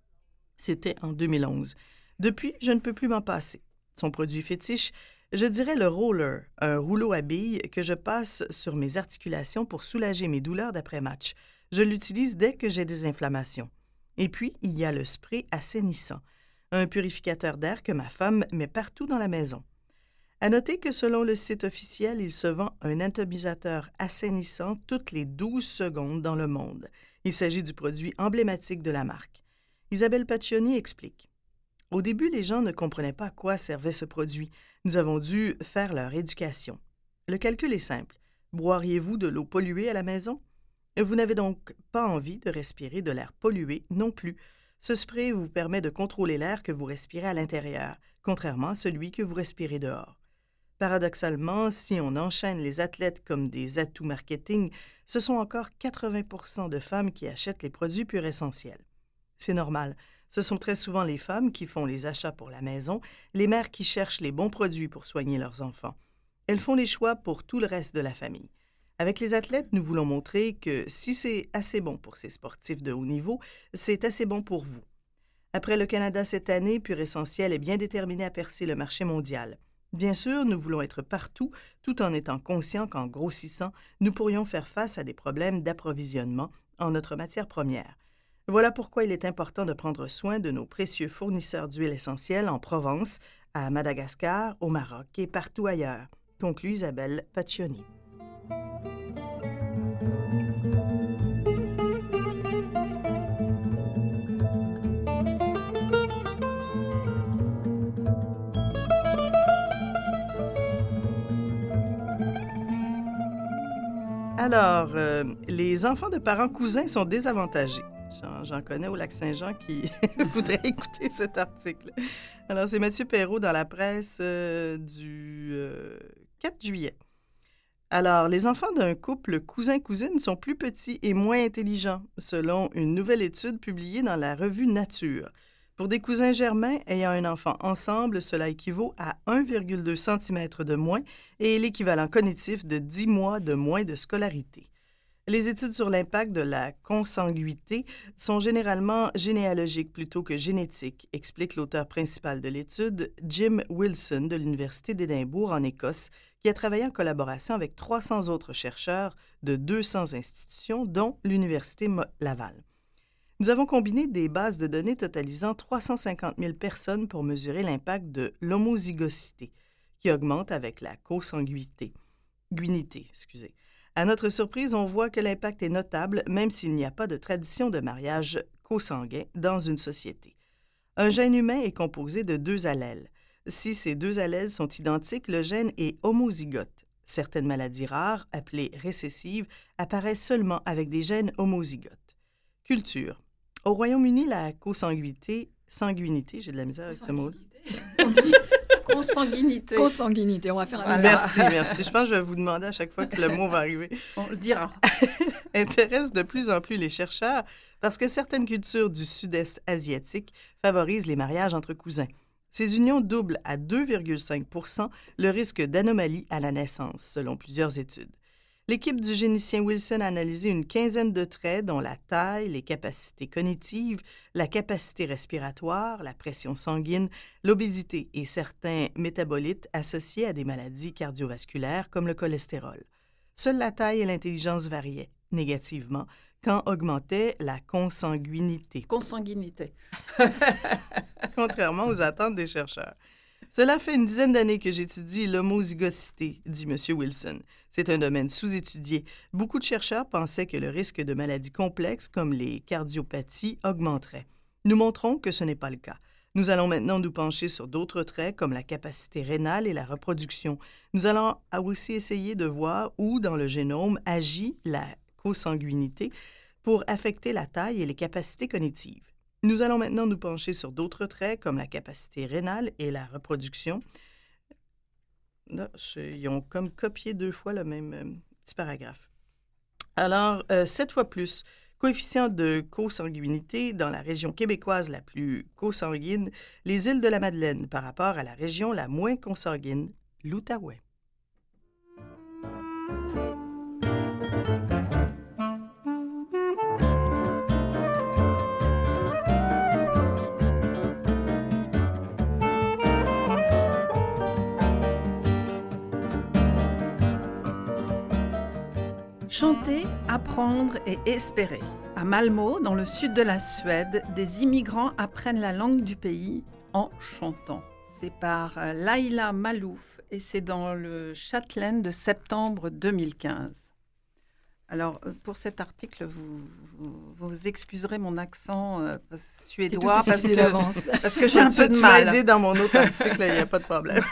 C'était en 2011. Depuis, je ne peux plus m'en passer. Son produit fétiche, je dirais le roller, un rouleau à billes que je passe sur mes articulations pour soulager mes douleurs d'après-match. Je l'utilise dès que j'ai des inflammations. Et puis, il y a le spray assainissant, un purificateur d'air que ma femme met partout dans la maison. À noter que selon le site officiel, il se vend un atomisateur assainissant toutes les 12 secondes dans le monde. Il s'agit du produit emblématique de la marque. Isabelle Paccioni explique. Au début, les gens ne comprenaient pas à quoi servait ce produit. Nous avons dû faire leur éducation. Le calcul est simple. Boiriez-vous de l'eau polluée à la maison? Vous n'avez donc pas envie de respirer de l'air pollué non plus. Ce spray vous permet de contrôler l'air que vous respirez à l'intérieur, contrairement à celui que vous respirez dehors. Paradoxalement, si on enchaîne les athlètes comme des atouts marketing, ce sont encore 80% de femmes qui achètent les produits Pur Essentiel. C'est normal. Ce sont très souvent les femmes qui font les achats pour la maison, les mères qui cherchent les bons produits pour soigner leurs enfants. Elles font les choix pour tout le reste de la famille. Avec les athlètes, nous voulons montrer que si c'est assez bon pour ces sportifs de haut niveau, c'est assez bon pour vous. Après le Canada cette année, Pur Essentiel est bien déterminé à percer le marché mondial. Bien sûr, nous voulons être partout, tout en étant conscients qu'en grossissant, nous pourrions faire face à des problèmes d'approvisionnement en notre matière première. Voilà pourquoi il est important de prendre soin de nos précieux fournisseurs d'huiles essentielles en Provence, à Madagascar, au Maroc et partout ailleurs, conclut Isabelle Paccioni. Alors, les enfants de parents cousins sont désavantagés. J'en connais au Lac-Saint-Jean qui voudraient écouter cet article. Alors, c'est Mathieu Perrault dans la presse du 4 juillet. Alors, les enfants d'un couple cousin-cousine sont plus petits et moins intelligents, selon une nouvelle étude publiée dans la revue Nature. Pour des cousins germains ayant un enfant ensemble, cela équivaut à 1,2 cm de moins et l'équivalent cognitif de 10 mois de moins de scolarité. Les études sur l'impact de la consanguinité sont généralement généalogiques plutôt que génétiques, explique l'auteur principal de l'étude, Jim Wilson de l'Université d'Édimbourg en Écosse, qui a travaillé en collaboration avec 300 autres chercheurs de 200 institutions, dont l'Université Laval. Nous avons combiné des bases de données totalisant 350 000 personnes pour mesurer l'impact de l'homozygosité, qui augmente avec la consanguinité. À notre surprise, on voit que l'impact est notable, même s'il n'y a pas de tradition de mariage consanguin dans une société. Un gène humain est composé de 2 allèles. Si ces 2 allèles sont identiques, le gène est homozygote. Certaines maladies rares, appelées récessives, apparaissent seulement avec des gènes homozygotes. Culture. Au Royaume-Uni, la consanguinité, j'ai de la misère avec ce mot.
On dit consanguinité.
Consanguinité, on va faire un
Voilà.
Merci. Je pense que je vais vous demander à chaque fois que le mot va arriver.
On le dira.
Intéresse de plus en plus les chercheurs parce que certaines cultures du sud-est asiatique favorisent les mariages entre cousins. Ces unions doublent à 2,5 % le risque d'anomalie à la naissance, selon plusieurs études. L'équipe du génicien Wilson a analysé une quinzaine de traits dont la taille, les capacités cognitives, la capacité respiratoire, la pression sanguine, l'obésité et certains métabolites associés à des maladies cardiovasculaires comme le cholestérol. Seule la taille et l'intelligence variaient négativement quand augmentait la consanguinité,
Consanguinité.
contrairement aux attentes des chercheurs. Cela fait une dizaine d'années que j'étudie l'homozygosité, dit M. Wilson. C'est un domaine sous-étudié. Beaucoup de chercheurs pensaient que le risque de maladies complexes comme les cardiopathies augmenterait. Nous montrons que ce n'est pas le cas. Nous allons maintenant nous pencher sur d'autres traits comme la capacité rénale et la reproduction. Nous allons aussi essayer de voir où dans le génome agit la consanguinité pour affecter la taille et les capacités cognitives. Nous allons maintenant nous pencher sur d'autres traits comme la capacité rénale et la reproduction. Là, ils ont comme copié 2 fois le même petit paragraphe. Alors, 7 fois plus. Coefficient de consanguinité dans la région québécoise la plus consanguine, les îles de la Madeleine par rapport à la région la moins consanguine, l'Outaouais.
Chanter, apprendre et espérer. À Malmö, dans le sud de la Suède, des immigrants apprennent la langue du pays en chantant. C'est par Laila Malouf et c'est dans le Châtelaine de septembre 2015. Alors, pour cet article, vous excuserez mon accent suédois parce que j'ai un peu de mal.
Tu m'as aidé dans mon autre article, il n'y a pas de problème.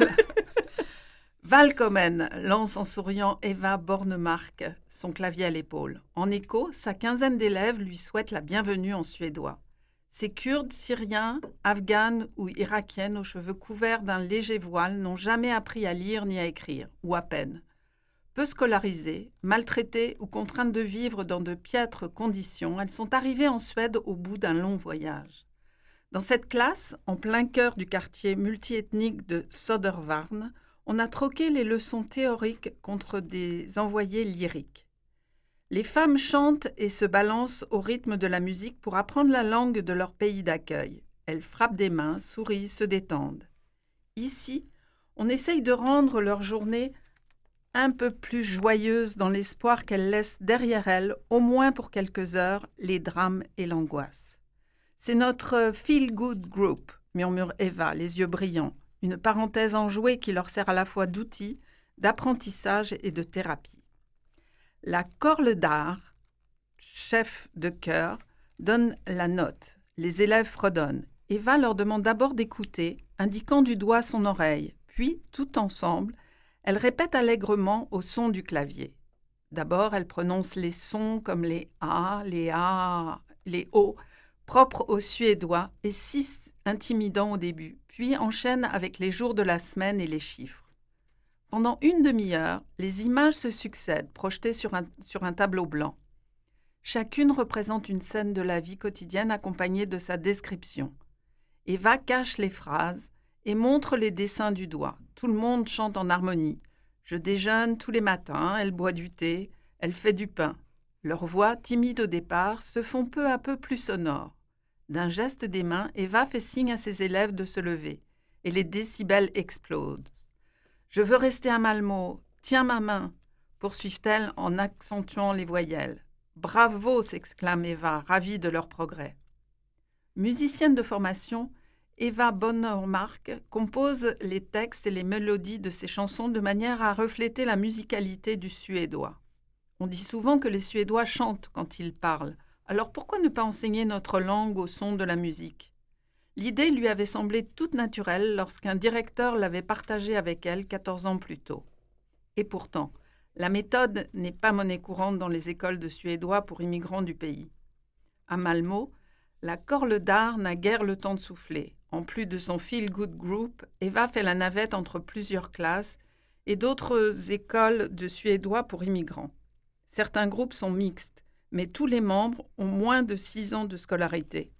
Valkommen lance en souriant Eva Bornemark, son clavier à l'épaule. En écho, sa quinzaine d'élèves lui souhaitent la bienvenue en suédois. Ces Kurdes, Syriens, Afghanes ou Irakiennes aux cheveux couverts d'un léger voile n'ont jamais appris à lire ni à écrire, ou à peine. Peu scolarisées, maltraitées ou contraintes de vivre dans de piètres conditions, elles sont arrivées en Suède au bout d'un long voyage. Dans cette classe, en plein cœur du quartier multiethnique de Södervarn, on a troqué les leçons théoriques contre des envoyés lyriques. Les femmes chantent et se balancent au rythme de la musique pour apprendre la langue de leur pays d'accueil. Elles frappent des mains, sourient, se détendent. Ici, on essaye de rendre leur journée un peu plus joyeuse dans l'espoir qu'elles laissent derrière elles, au moins pour quelques heures, les drames et l'angoisse. C'est notre feel-good group, murmure Eva, les yeux brillants. Une parenthèse enjouée qui leur sert à la fois d'outil, d'apprentissage et de thérapie. La Korledar, chef de chœur, donne la note. Les élèves fredonnent. Eva leur demande d'abord d'écouter, indiquant du doigt son oreille. Puis, tout ensemble, elle répète allègrement au son du clavier. D'abord, elle prononce les sons comme les A, les A, les O, propre aux Suédois et si intimidant au début, puis enchaîne avec les jours de la semaine et les chiffres. Pendant une demi-heure, les images se succèdent, projetées sur un tableau blanc. Chacune représente une scène de la vie quotidienne accompagnée de sa description. Eva cache les phrases et montre les dessins du doigt. Tout le monde chante en harmonie. Je déjeune tous les matins, elle boit du thé, elle fait du pain. Leurs voix, timides au départ, se font peu à peu plus sonores. D'un geste des mains, Eva fait signe à ses élèves de se lever, et les décibels explosent. « Je veux rester à Malmö, tiens ma main !» poursuivent-elles en accentuant les voyelles. « Bravo !» s'exclame Eva, ravie de leur progrès. Musicienne de formation, Eva Bornemark compose les textes et les mélodies de ses chansons de manière à refléter la musicalité du suédois. On dit souvent que les Suédois chantent quand ils parlent. Alors pourquoi ne pas enseigner notre langue au son de la musique ? L'idée lui avait semblé toute naturelle lorsqu'un directeur l'avait partagée avec elle 14 ans plus tôt. Et pourtant, la méthode n'est pas monnaie courante dans les écoles de suédois pour immigrants du pays. À Malmö, La Corle d'Art n'a guère le temps de souffler. En plus de son Feel Good Group, Eva fait la navette entre plusieurs classes et d'autres écoles de suédois pour immigrants. Certains groupes sont mixtes, mais tous les membres ont moins de 6 ans de scolarité.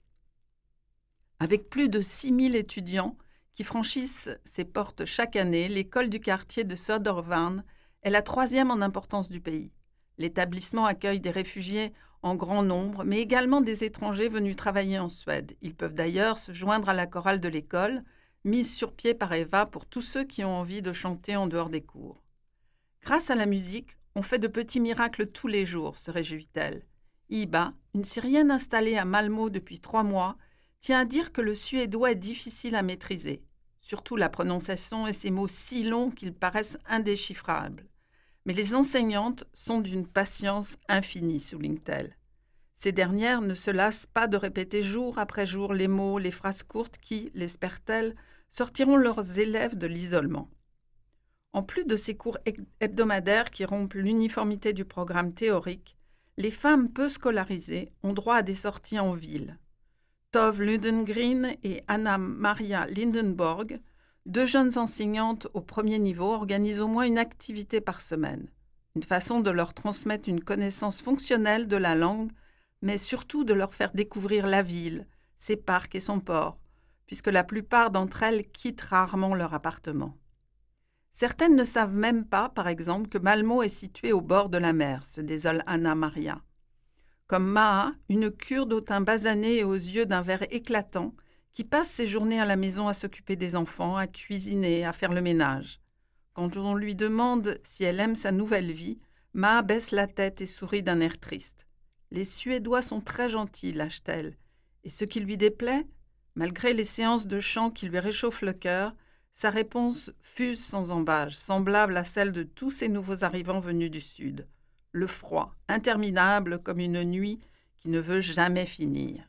Avec plus de 6000 étudiants qui franchissent ses portes chaque année, l'école du quartier de Södervarn est la 3e en importance du pays. L'établissement accueille des réfugiés en grand nombre, mais également des étrangers venus travailler en Suède. Ils peuvent d'ailleurs se joindre à la chorale de l'école, mise sur pied par Eva pour tous ceux qui ont envie de chanter en dehors des cours. Grâce à la musique, on fait de petits miracles tous les jours, se réjouit-elle. Iba, une Syrienne installée à Malmö depuis 3 mois, tient à dire que le suédois est difficile à maîtriser, surtout la prononciation et ces mots si longs qu'ils paraissent indéchiffrables. Mais les enseignantes sont d'une patience infinie, souligne-t-elle. Ces dernières ne se lassent pas de répéter jour après jour les mots, les phrases courtes qui, l'espère-t-elle, sortiront leurs élèves de l'isolement. En plus de ces cours hebdomadaires qui rompent l'uniformité du programme théorique, les femmes peu scolarisées ont droit à des sorties en ville. Tove Ludengren et Anna-Maria Lindenborg, 2 jeunes enseignantes au premier niveau, organisent au moins une activité par semaine. Une façon de leur transmettre une connaissance fonctionnelle de la langue, mais surtout de leur faire découvrir la ville, ses parcs et son port, puisque la plupart d'entre elles quittent rarement leur appartement. Certaines ne savent même pas, par exemple, que Malmö est située au bord de la mer, se désole Anna-Maria. Comme Maha, une Kurde au teint basané et aux yeux d'un vert éclatant, qui passe ses journées à la maison à s'occuper des enfants, à cuisiner, à faire le ménage. Quand on lui demande si elle aime sa nouvelle vie, Maha baisse la tête et sourit d'un air triste. Les Suédois sont très gentils, lâche-t-elle. Et ce qui lui déplaît, malgré les séances de chant qui lui réchauffent le cœur, sa réponse fuse sans embâche, semblable à celle de tous ces nouveaux arrivants venus du Sud. Le froid, interminable comme une nuit qui ne veut jamais finir.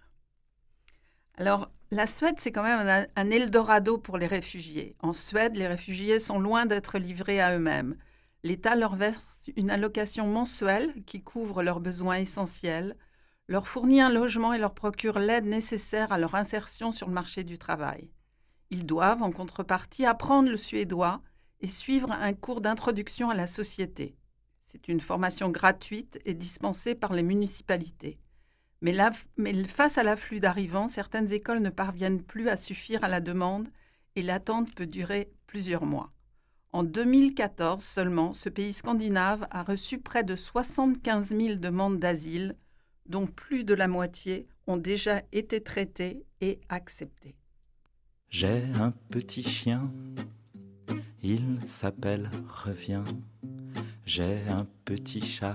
Alors, la Suède, c'est quand même un Eldorado pour les réfugiés. En Suède, les réfugiés sont loin d'être livrés à eux-mêmes. L'État leur verse une allocation mensuelle qui couvre leurs besoins essentiels, leur fournit un logement et leur procure l'aide nécessaire à leur insertion sur le marché du travail. Ils doivent, en contrepartie, apprendre le suédois et suivre un cours d'introduction à la société. C'est une formation gratuite et dispensée par les municipalités. Mais face à l'afflux d'arrivants, certaines écoles ne parviennent plus à suffire à la demande et l'attente peut durer plusieurs mois. En 2014 seulement, ce pays scandinave a reçu près de 75 000 demandes d'asile, dont plus de la moitié ont déjà été traitées et acceptées.
J'ai un petit chien, il s'appelle Reviens. J'ai un petit chat,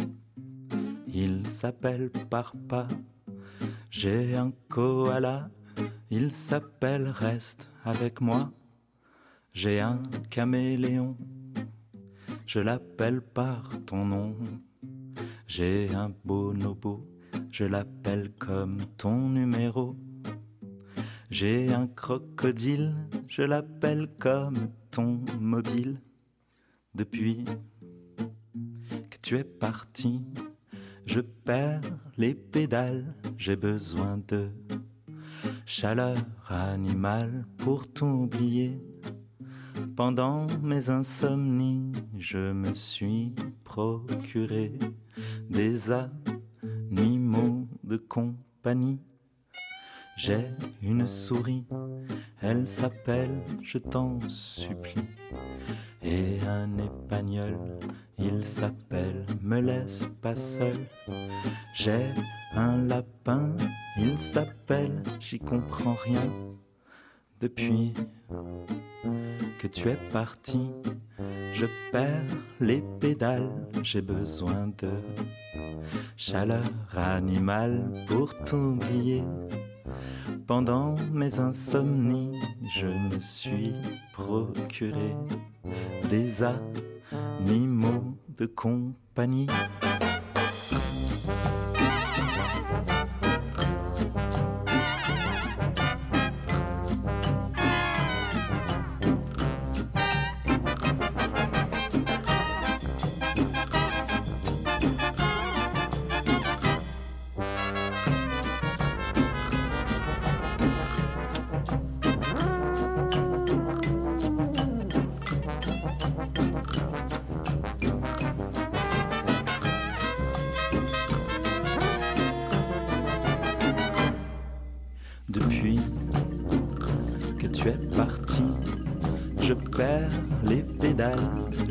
il s'appelle Parpa. J'ai un koala, il s'appelle Reste avec moi. J'ai un caméléon, je l'appelle par ton nom. J'ai un bonobo, je l'appelle comme ton numéro. J'ai un crocodile, je l'appelle comme ton mobile. Depuis que tu es parti, je perds les pédales. J'ai besoin de chaleur animale pour t'oublier. Pendant mes insomnies, je me suis procuré des animaux de compagnie. J'ai une souris, elle s'appelle, je t'en supplie. Et un épagnol, il s'appelle, me laisse pas seul. J'ai un lapin, il s'appelle, j'y comprends rien. Depuis que tu es parti, je perds les pédales. J'ai besoin de chaleur animale pour t'oublier. Pendant mes insomnies, je me suis procuré des animaux de compagnie.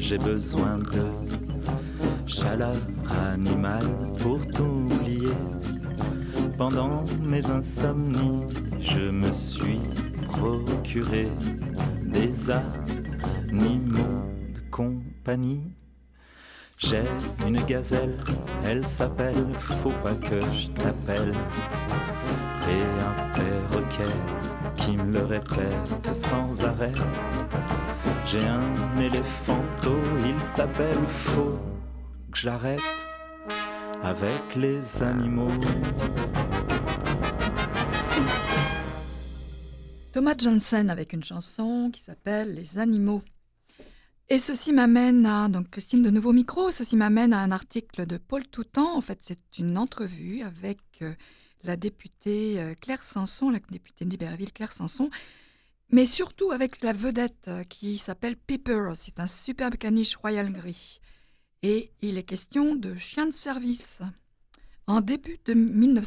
j'ai besoin de chaleur animale pour t'oublier. Pendant mes insomnies, je me suis procuré des animaux de compagnie. J'ai une gazelle, elle s'appelle Faut pas que je t'appelle. Et un perroquet qui me le répète sans arrêt. J'ai un éléphanteau, il s'appelle Faut que j'arrête avec les animaux.
Thomas Jansen avec une chanson qui s'appelle Les animaux. Et ceci m'amène à, donc Christine de nouveau micro, ceci m'amène à un article de Paul Toutan. En fait, c'est une entrevue avec la députée Claire Sanson, la députée d'Iberville Claire Sanson, mais surtout avec la vedette qui s'appelle Pepper. C'est un superbe caniche royal gris. Et il est question de chien de service. En décembre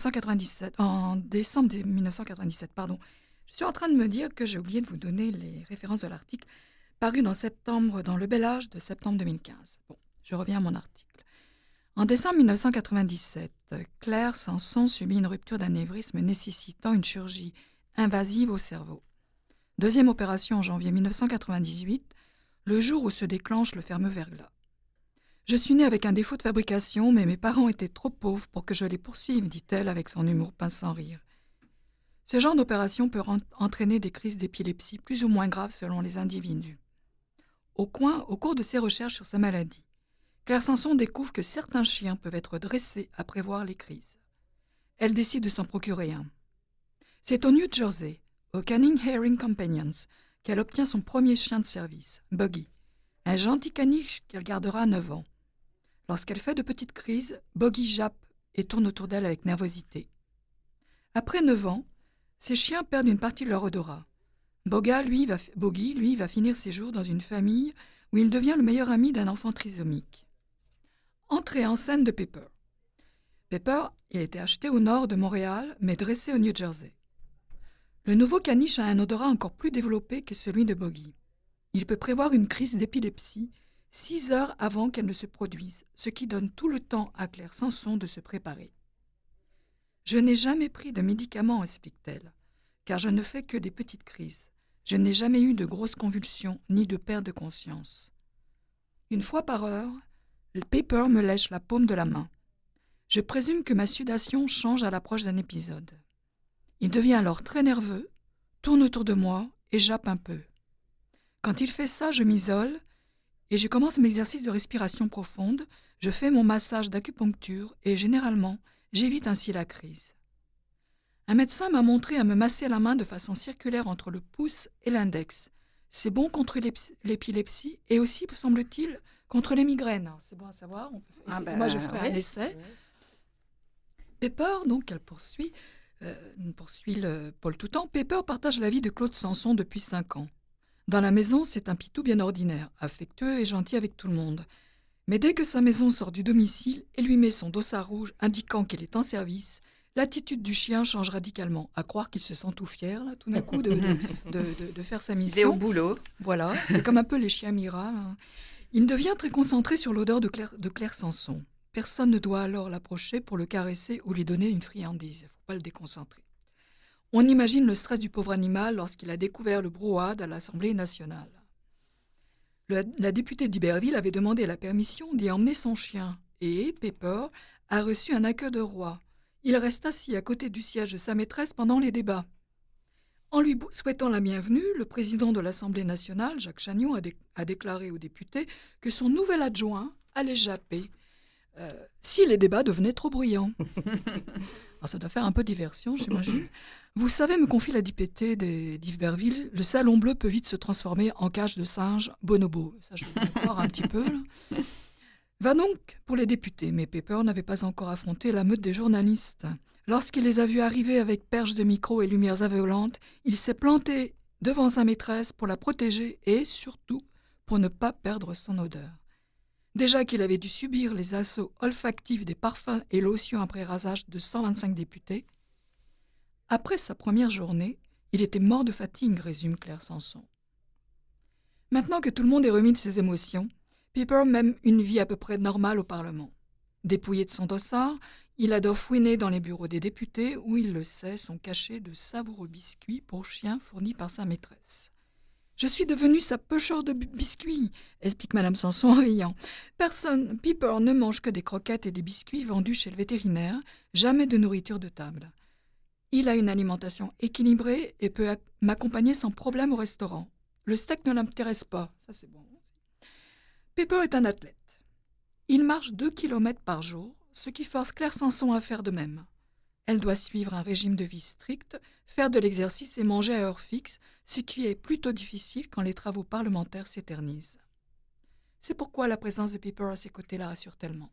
1997, pardon. Je suis en train de me dire que j'ai oublié de vous donner les références de l'article paru dans Le Bel Âge de septembre 2015. Bon, je reviens à mon article. En décembre 1997, Claire Sanson subit une rupture d'anévrisme nécessitant une chirurgie invasive au cerveau. Deuxième opération en janvier 1998, le jour où se déclenche le fameux verglas. Je suis née avec un défaut de fabrication, mais mes parents étaient trop pauvres pour que je les poursuive, dit-elle avec son humour pince sans rire. Ce genre d'opération peut entraîner des crises d'épilepsie plus ou moins graves selon les individus. Au cours de ses recherches sur sa maladie, Claire Sanson découvre que certains chiens peuvent être dressés à prévoir les crises. Elle décide de s'en procurer un. C'est au New Jersey, au Canning Herring Companions, qu'elle obtient son premier chien de service, Buggy, un gentil caniche qu'elle gardera 9 ans. Lorsqu'elle fait de petites crises, Buggy jappe et tourne autour d'elle avec nervosité. Après 9 ans, ces chiens perdent une partie de leur odorat. Boggy, lui, va finir ses jours dans une famille où il devient le meilleur ami d'un enfant trisomique. Entrée en scène de Pepper. Pepper, il était acheté au nord de Montréal, mais dressé au New Jersey. Le nouveau caniche a un odorat encore plus développé que celui de Boggy. Il peut prévoir une crise d'épilepsie 6 heures avant qu'elle ne se produise, ce qui donne tout le temps à Claire Sanson de se préparer. « Je n'ai jamais pris de médicaments, explique-t-elle, car je ne fais que des petites crises. Je n'ai jamais eu de grosses convulsions ni de perte de conscience. Une fois par heure, le Pepper me lèche la paume de la main. Je présume que ma sudation change à l'approche d'un épisode. Il devient alors très nerveux, tourne autour de moi et jappe un peu. Quand il fait ça, je m'isole et je commence mes exercices de respiration profonde, je fais mon massage d'acupuncture et généralement, j'évite ainsi la crise. Un médecin m'a montré à me masser la main de façon circulaire entre le pouce et l'index. C'est bon contre l'épilepsie et aussi, semble-t-il, contre les migraines. C'est bon à savoir. Moi, je ferai un essai. Pepper, donc, elle poursuit Paul Toutan. Pepper partage la vie de Claude Sanson depuis 5 ans. Dans la maison, c'est un pitou bien ordinaire, affectueux et gentil avec tout le monde. Mais dès que sa maison sort du domicile et lui met son dossard rouge indiquant qu'elle est en service, l'attitude du chien change radicalement, à croire qu'il se sent tout fier, là, tout d'un coup, de faire sa mission.
Il est au boulot.
Voilà, c'est comme un peu les chiens Mira. Hein. Il devient très concentré sur l'odeur de Claire Sanson. Personne ne doit alors l'approcher pour le caresser ou lui donner une friandise. Il ne faut pas le déconcentrer. On imagine le stress du pauvre animal lorsqu'il a découvert le brouhaha à l'Assemblée nationale. La députée d'Iberville avait demandé la permission d'y emmener son chien et Pepper a reçu un accueil de roi. Il reste assis à côté du siège de sa maîtresse pendant les débats. En lui souhaitant la bienvenue, le président de l'Assemblée nationale, Jacques Chagnon, a déclaré aux députés que son nouvel adjoint allait japper si les débats devenaient trop bruyants. Alors ça doit faire un peu diversion, j'imagine. Vous savez, me confie la députée d'Iberville, le salon bleu peut vite se transformer en cage de singes bonobo. Ça, je vais croire un petit peu, là. Va donc pour les députés, mais Pepper n'avait pas encore affronté la meute des journalistes. Lorsqu'il les a vus arriver avec perches de micro et lumières aveuglantes, il s'est planté devant sa maîtresse pour la protéger et, surtout, pour ne pas perdre son odeur. Déjà qu'il avait dû subir les assauts olfactifs des parfums et lotions après rasage de 125 députés, après sa première journée, il était mort de fatigue, résume Claire Sanson. Maintenant que tout le monde est remis de ses émotions, Piper mène une vie à peu près normale au Parlement. Dépouillé de son dossard, il adore fouiner dans les bureaux des députés où, il le sait, sont cachés de savoureux biscuits pour chiens fournis par sa maîtresse. « Je suis devenue sa pêcheur de biscuits », explique Madame Sanson en riant. « Piper ne mange que des croquettes et des biscuits vendus chez le vétérinaire, jamais de nourriture de table. Il a une alimentation équilibrée et peut m'accompagner sans problème au restaurant. Le steak ne l'intéresse pas, ça c'est bon. Piper est un athlète. Il marche 2 km par jour, ce qui force Claire Sanson à faire de même. Elle doit suivre un régime de vie strict, faire de l'exercice et manger à heure fixe, ce qui est plutôt difficile quand les travaux parlementaires s'éternisent. C'est pourquoi la présence de Piper à ses côtés la rassure tellement.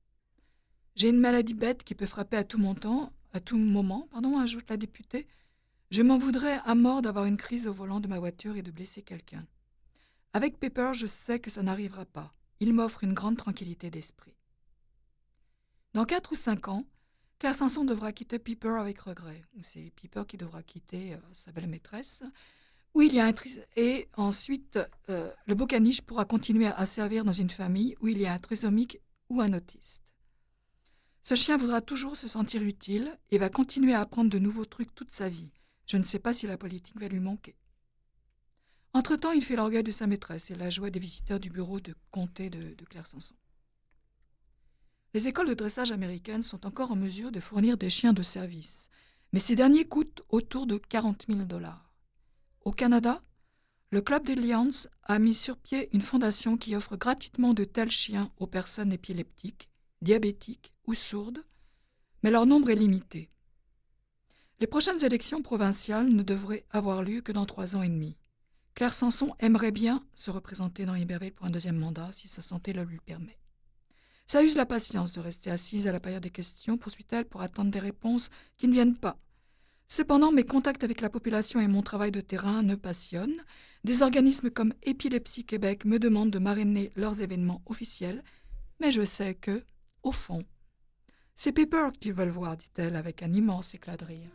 « J'ai une maladie bête qui peut frapper à tout moment, ajoute la députée. Je m'en voudrais à mort d'avoir une crise au volant de ma voiture et de blesser quelqu'un. Avec Piper, je sais que ça n'arrivera pas. Il m'offre une grande tranquillité d'esprit. » Dans 4 ou 5 ans, Claire Sanson devra quitter Piper avec regret, ou c'est Piper qui devra quitter sa belle maîtresse, où il y a et ensuite le beau caniche pourra continuer à servir dans une famille où il y a un trisomique ou un autiste. Ce chien voudra toujours se sentir utile et va continuer à apprendre de nouveaux trucs toute sa vie. Je ne sais pas si la politique va lui manquer. Entre-temps, il fait l'orgueil de sa maîtresse et la joie des visiteurs du bureau de comté de Claire Sanson. Les écoles de dressage américaines sont encore en mesure de fournir des chiens de service, mais ces derniers coûtent autour de 40 000 $. Au Canada, le Club des Lions a mis sur pied une fondation qui offre gratuitement de tels chiens aux personnes épileptiques, diabétiques ou sourdes, mais leur nombre est limité. Les prochaines élections provinciales ne devraient avoir lieu que dans 3 ans et demi. Claire Sanson aimerait bien se représenter dans Iberville pour un 2e mandat si sa santé le lui permet. Ça use la patience de rester assise à la période des questions, poursuit-elle, pour attendre des réponses qui ne viennent pas. Cependant, mes contacts avec la population et mon travail de terrain me passionnent. Des organismes comme Épilepsie Québec me demandent de marrainer leurs événements officiels, mais je sais que, au fond, c'est Piper qu'ils veulent voir, dit-elle avec un immense éclat de rire.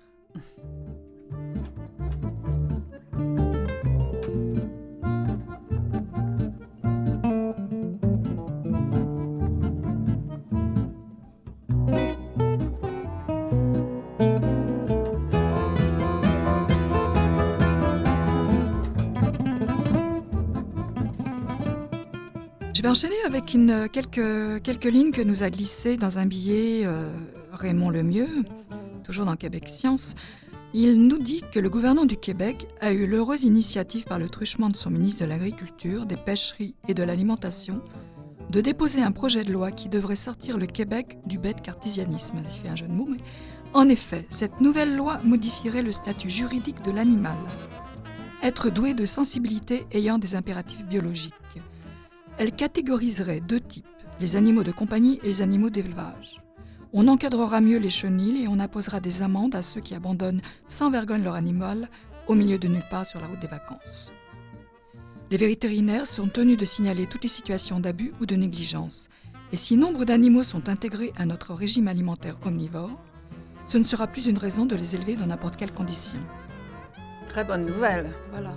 Je vais enchaîner avec quelques lignes que nous a glissées dans un billet Raymond Lemieux, toujours dans Québec Science. Il nous dit que le gouvernement du Québec a eu l'heureuse initiative par le truchement de son ministre de l'Agriculture, des Pêcheries et de l'Alimentation de déposer un projet de loi qui devrait sortir le Québec du bête cartésianisme. Je fais un jeu de mots, mais en effet, cette nouvelle loi modifierait le statut juridique de l'animal. Être doué de sensibilité ayant des impératifs biologiques. Elle catégoriserait 2 types, les animaux de compagnie et les animaux d'élevage. On encadrera mieux les chenilles et on imposera des amendes à ceux qui abandonnent sans vergogne leur animal au milieu de nulle part sur la route des vacances. Les vétérinaires sont tenus de signaler toutes les situations d'abus ou de négligence. Et si nombre d'animaux sont intégrés à notre régime alimentaire omnivore, ce ne sera plus une raison de les élever dans n'importe quelle condition.
Très bonne nouvelle.
Voilà.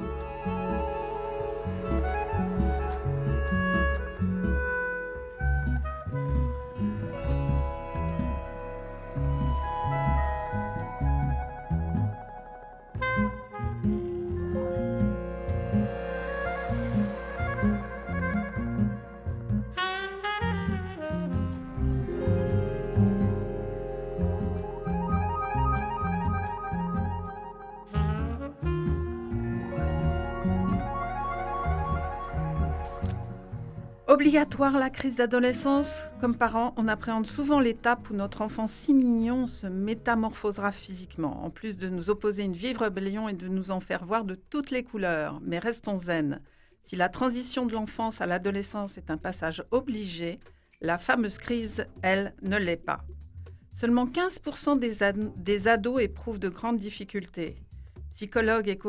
Obligatoire la crise d'adolescence. Comme parents, on appréhende souvent l'étape où notre enfant si mignon se métamorphosera physiquement, en plus de nous opposer une vive rébellion et de nous en faire voir de toutes les couleurs. Mais restons zen. Si la transition de l'enfance à l'adolescence est un passage obligé, la fameuse crise, elle, ne l'est pas. Seulement 15% des ados éprouvent de grandes difficultés. Psychologie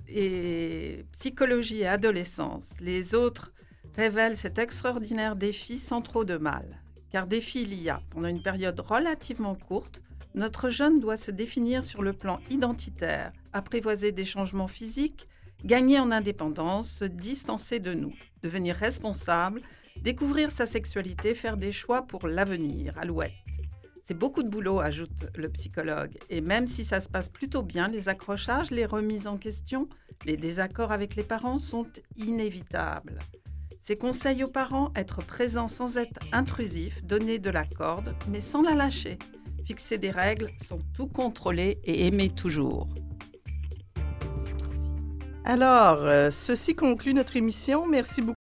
et adolescence. Les autres révèle cet extraordinaire défi sans trop de mal. Car défi il y a. Pendant une période relativement courte, notre jeune doit se définir sur le plan identitaire, apprivoiser des changements physiques Gagner en indépendance, se distancer de nous, devenir responsable, découvrir sa sexualité, faire des choix pour l'avenir. Alouette. C'est beaucoup de boulot, ajoute le psychologue. Et même si ça se passe plutôt bien, les accrochages, les remises en question, les désaccords avec les parents sont inévitables. Ses conseils aux parents, être présent sans être intrusif, donner de la corde, mais sans la lâcher. Fixer des règles sans tout contrôler et aimer toujours.
Alors, ceci conclut notre émission. Merci beaucoup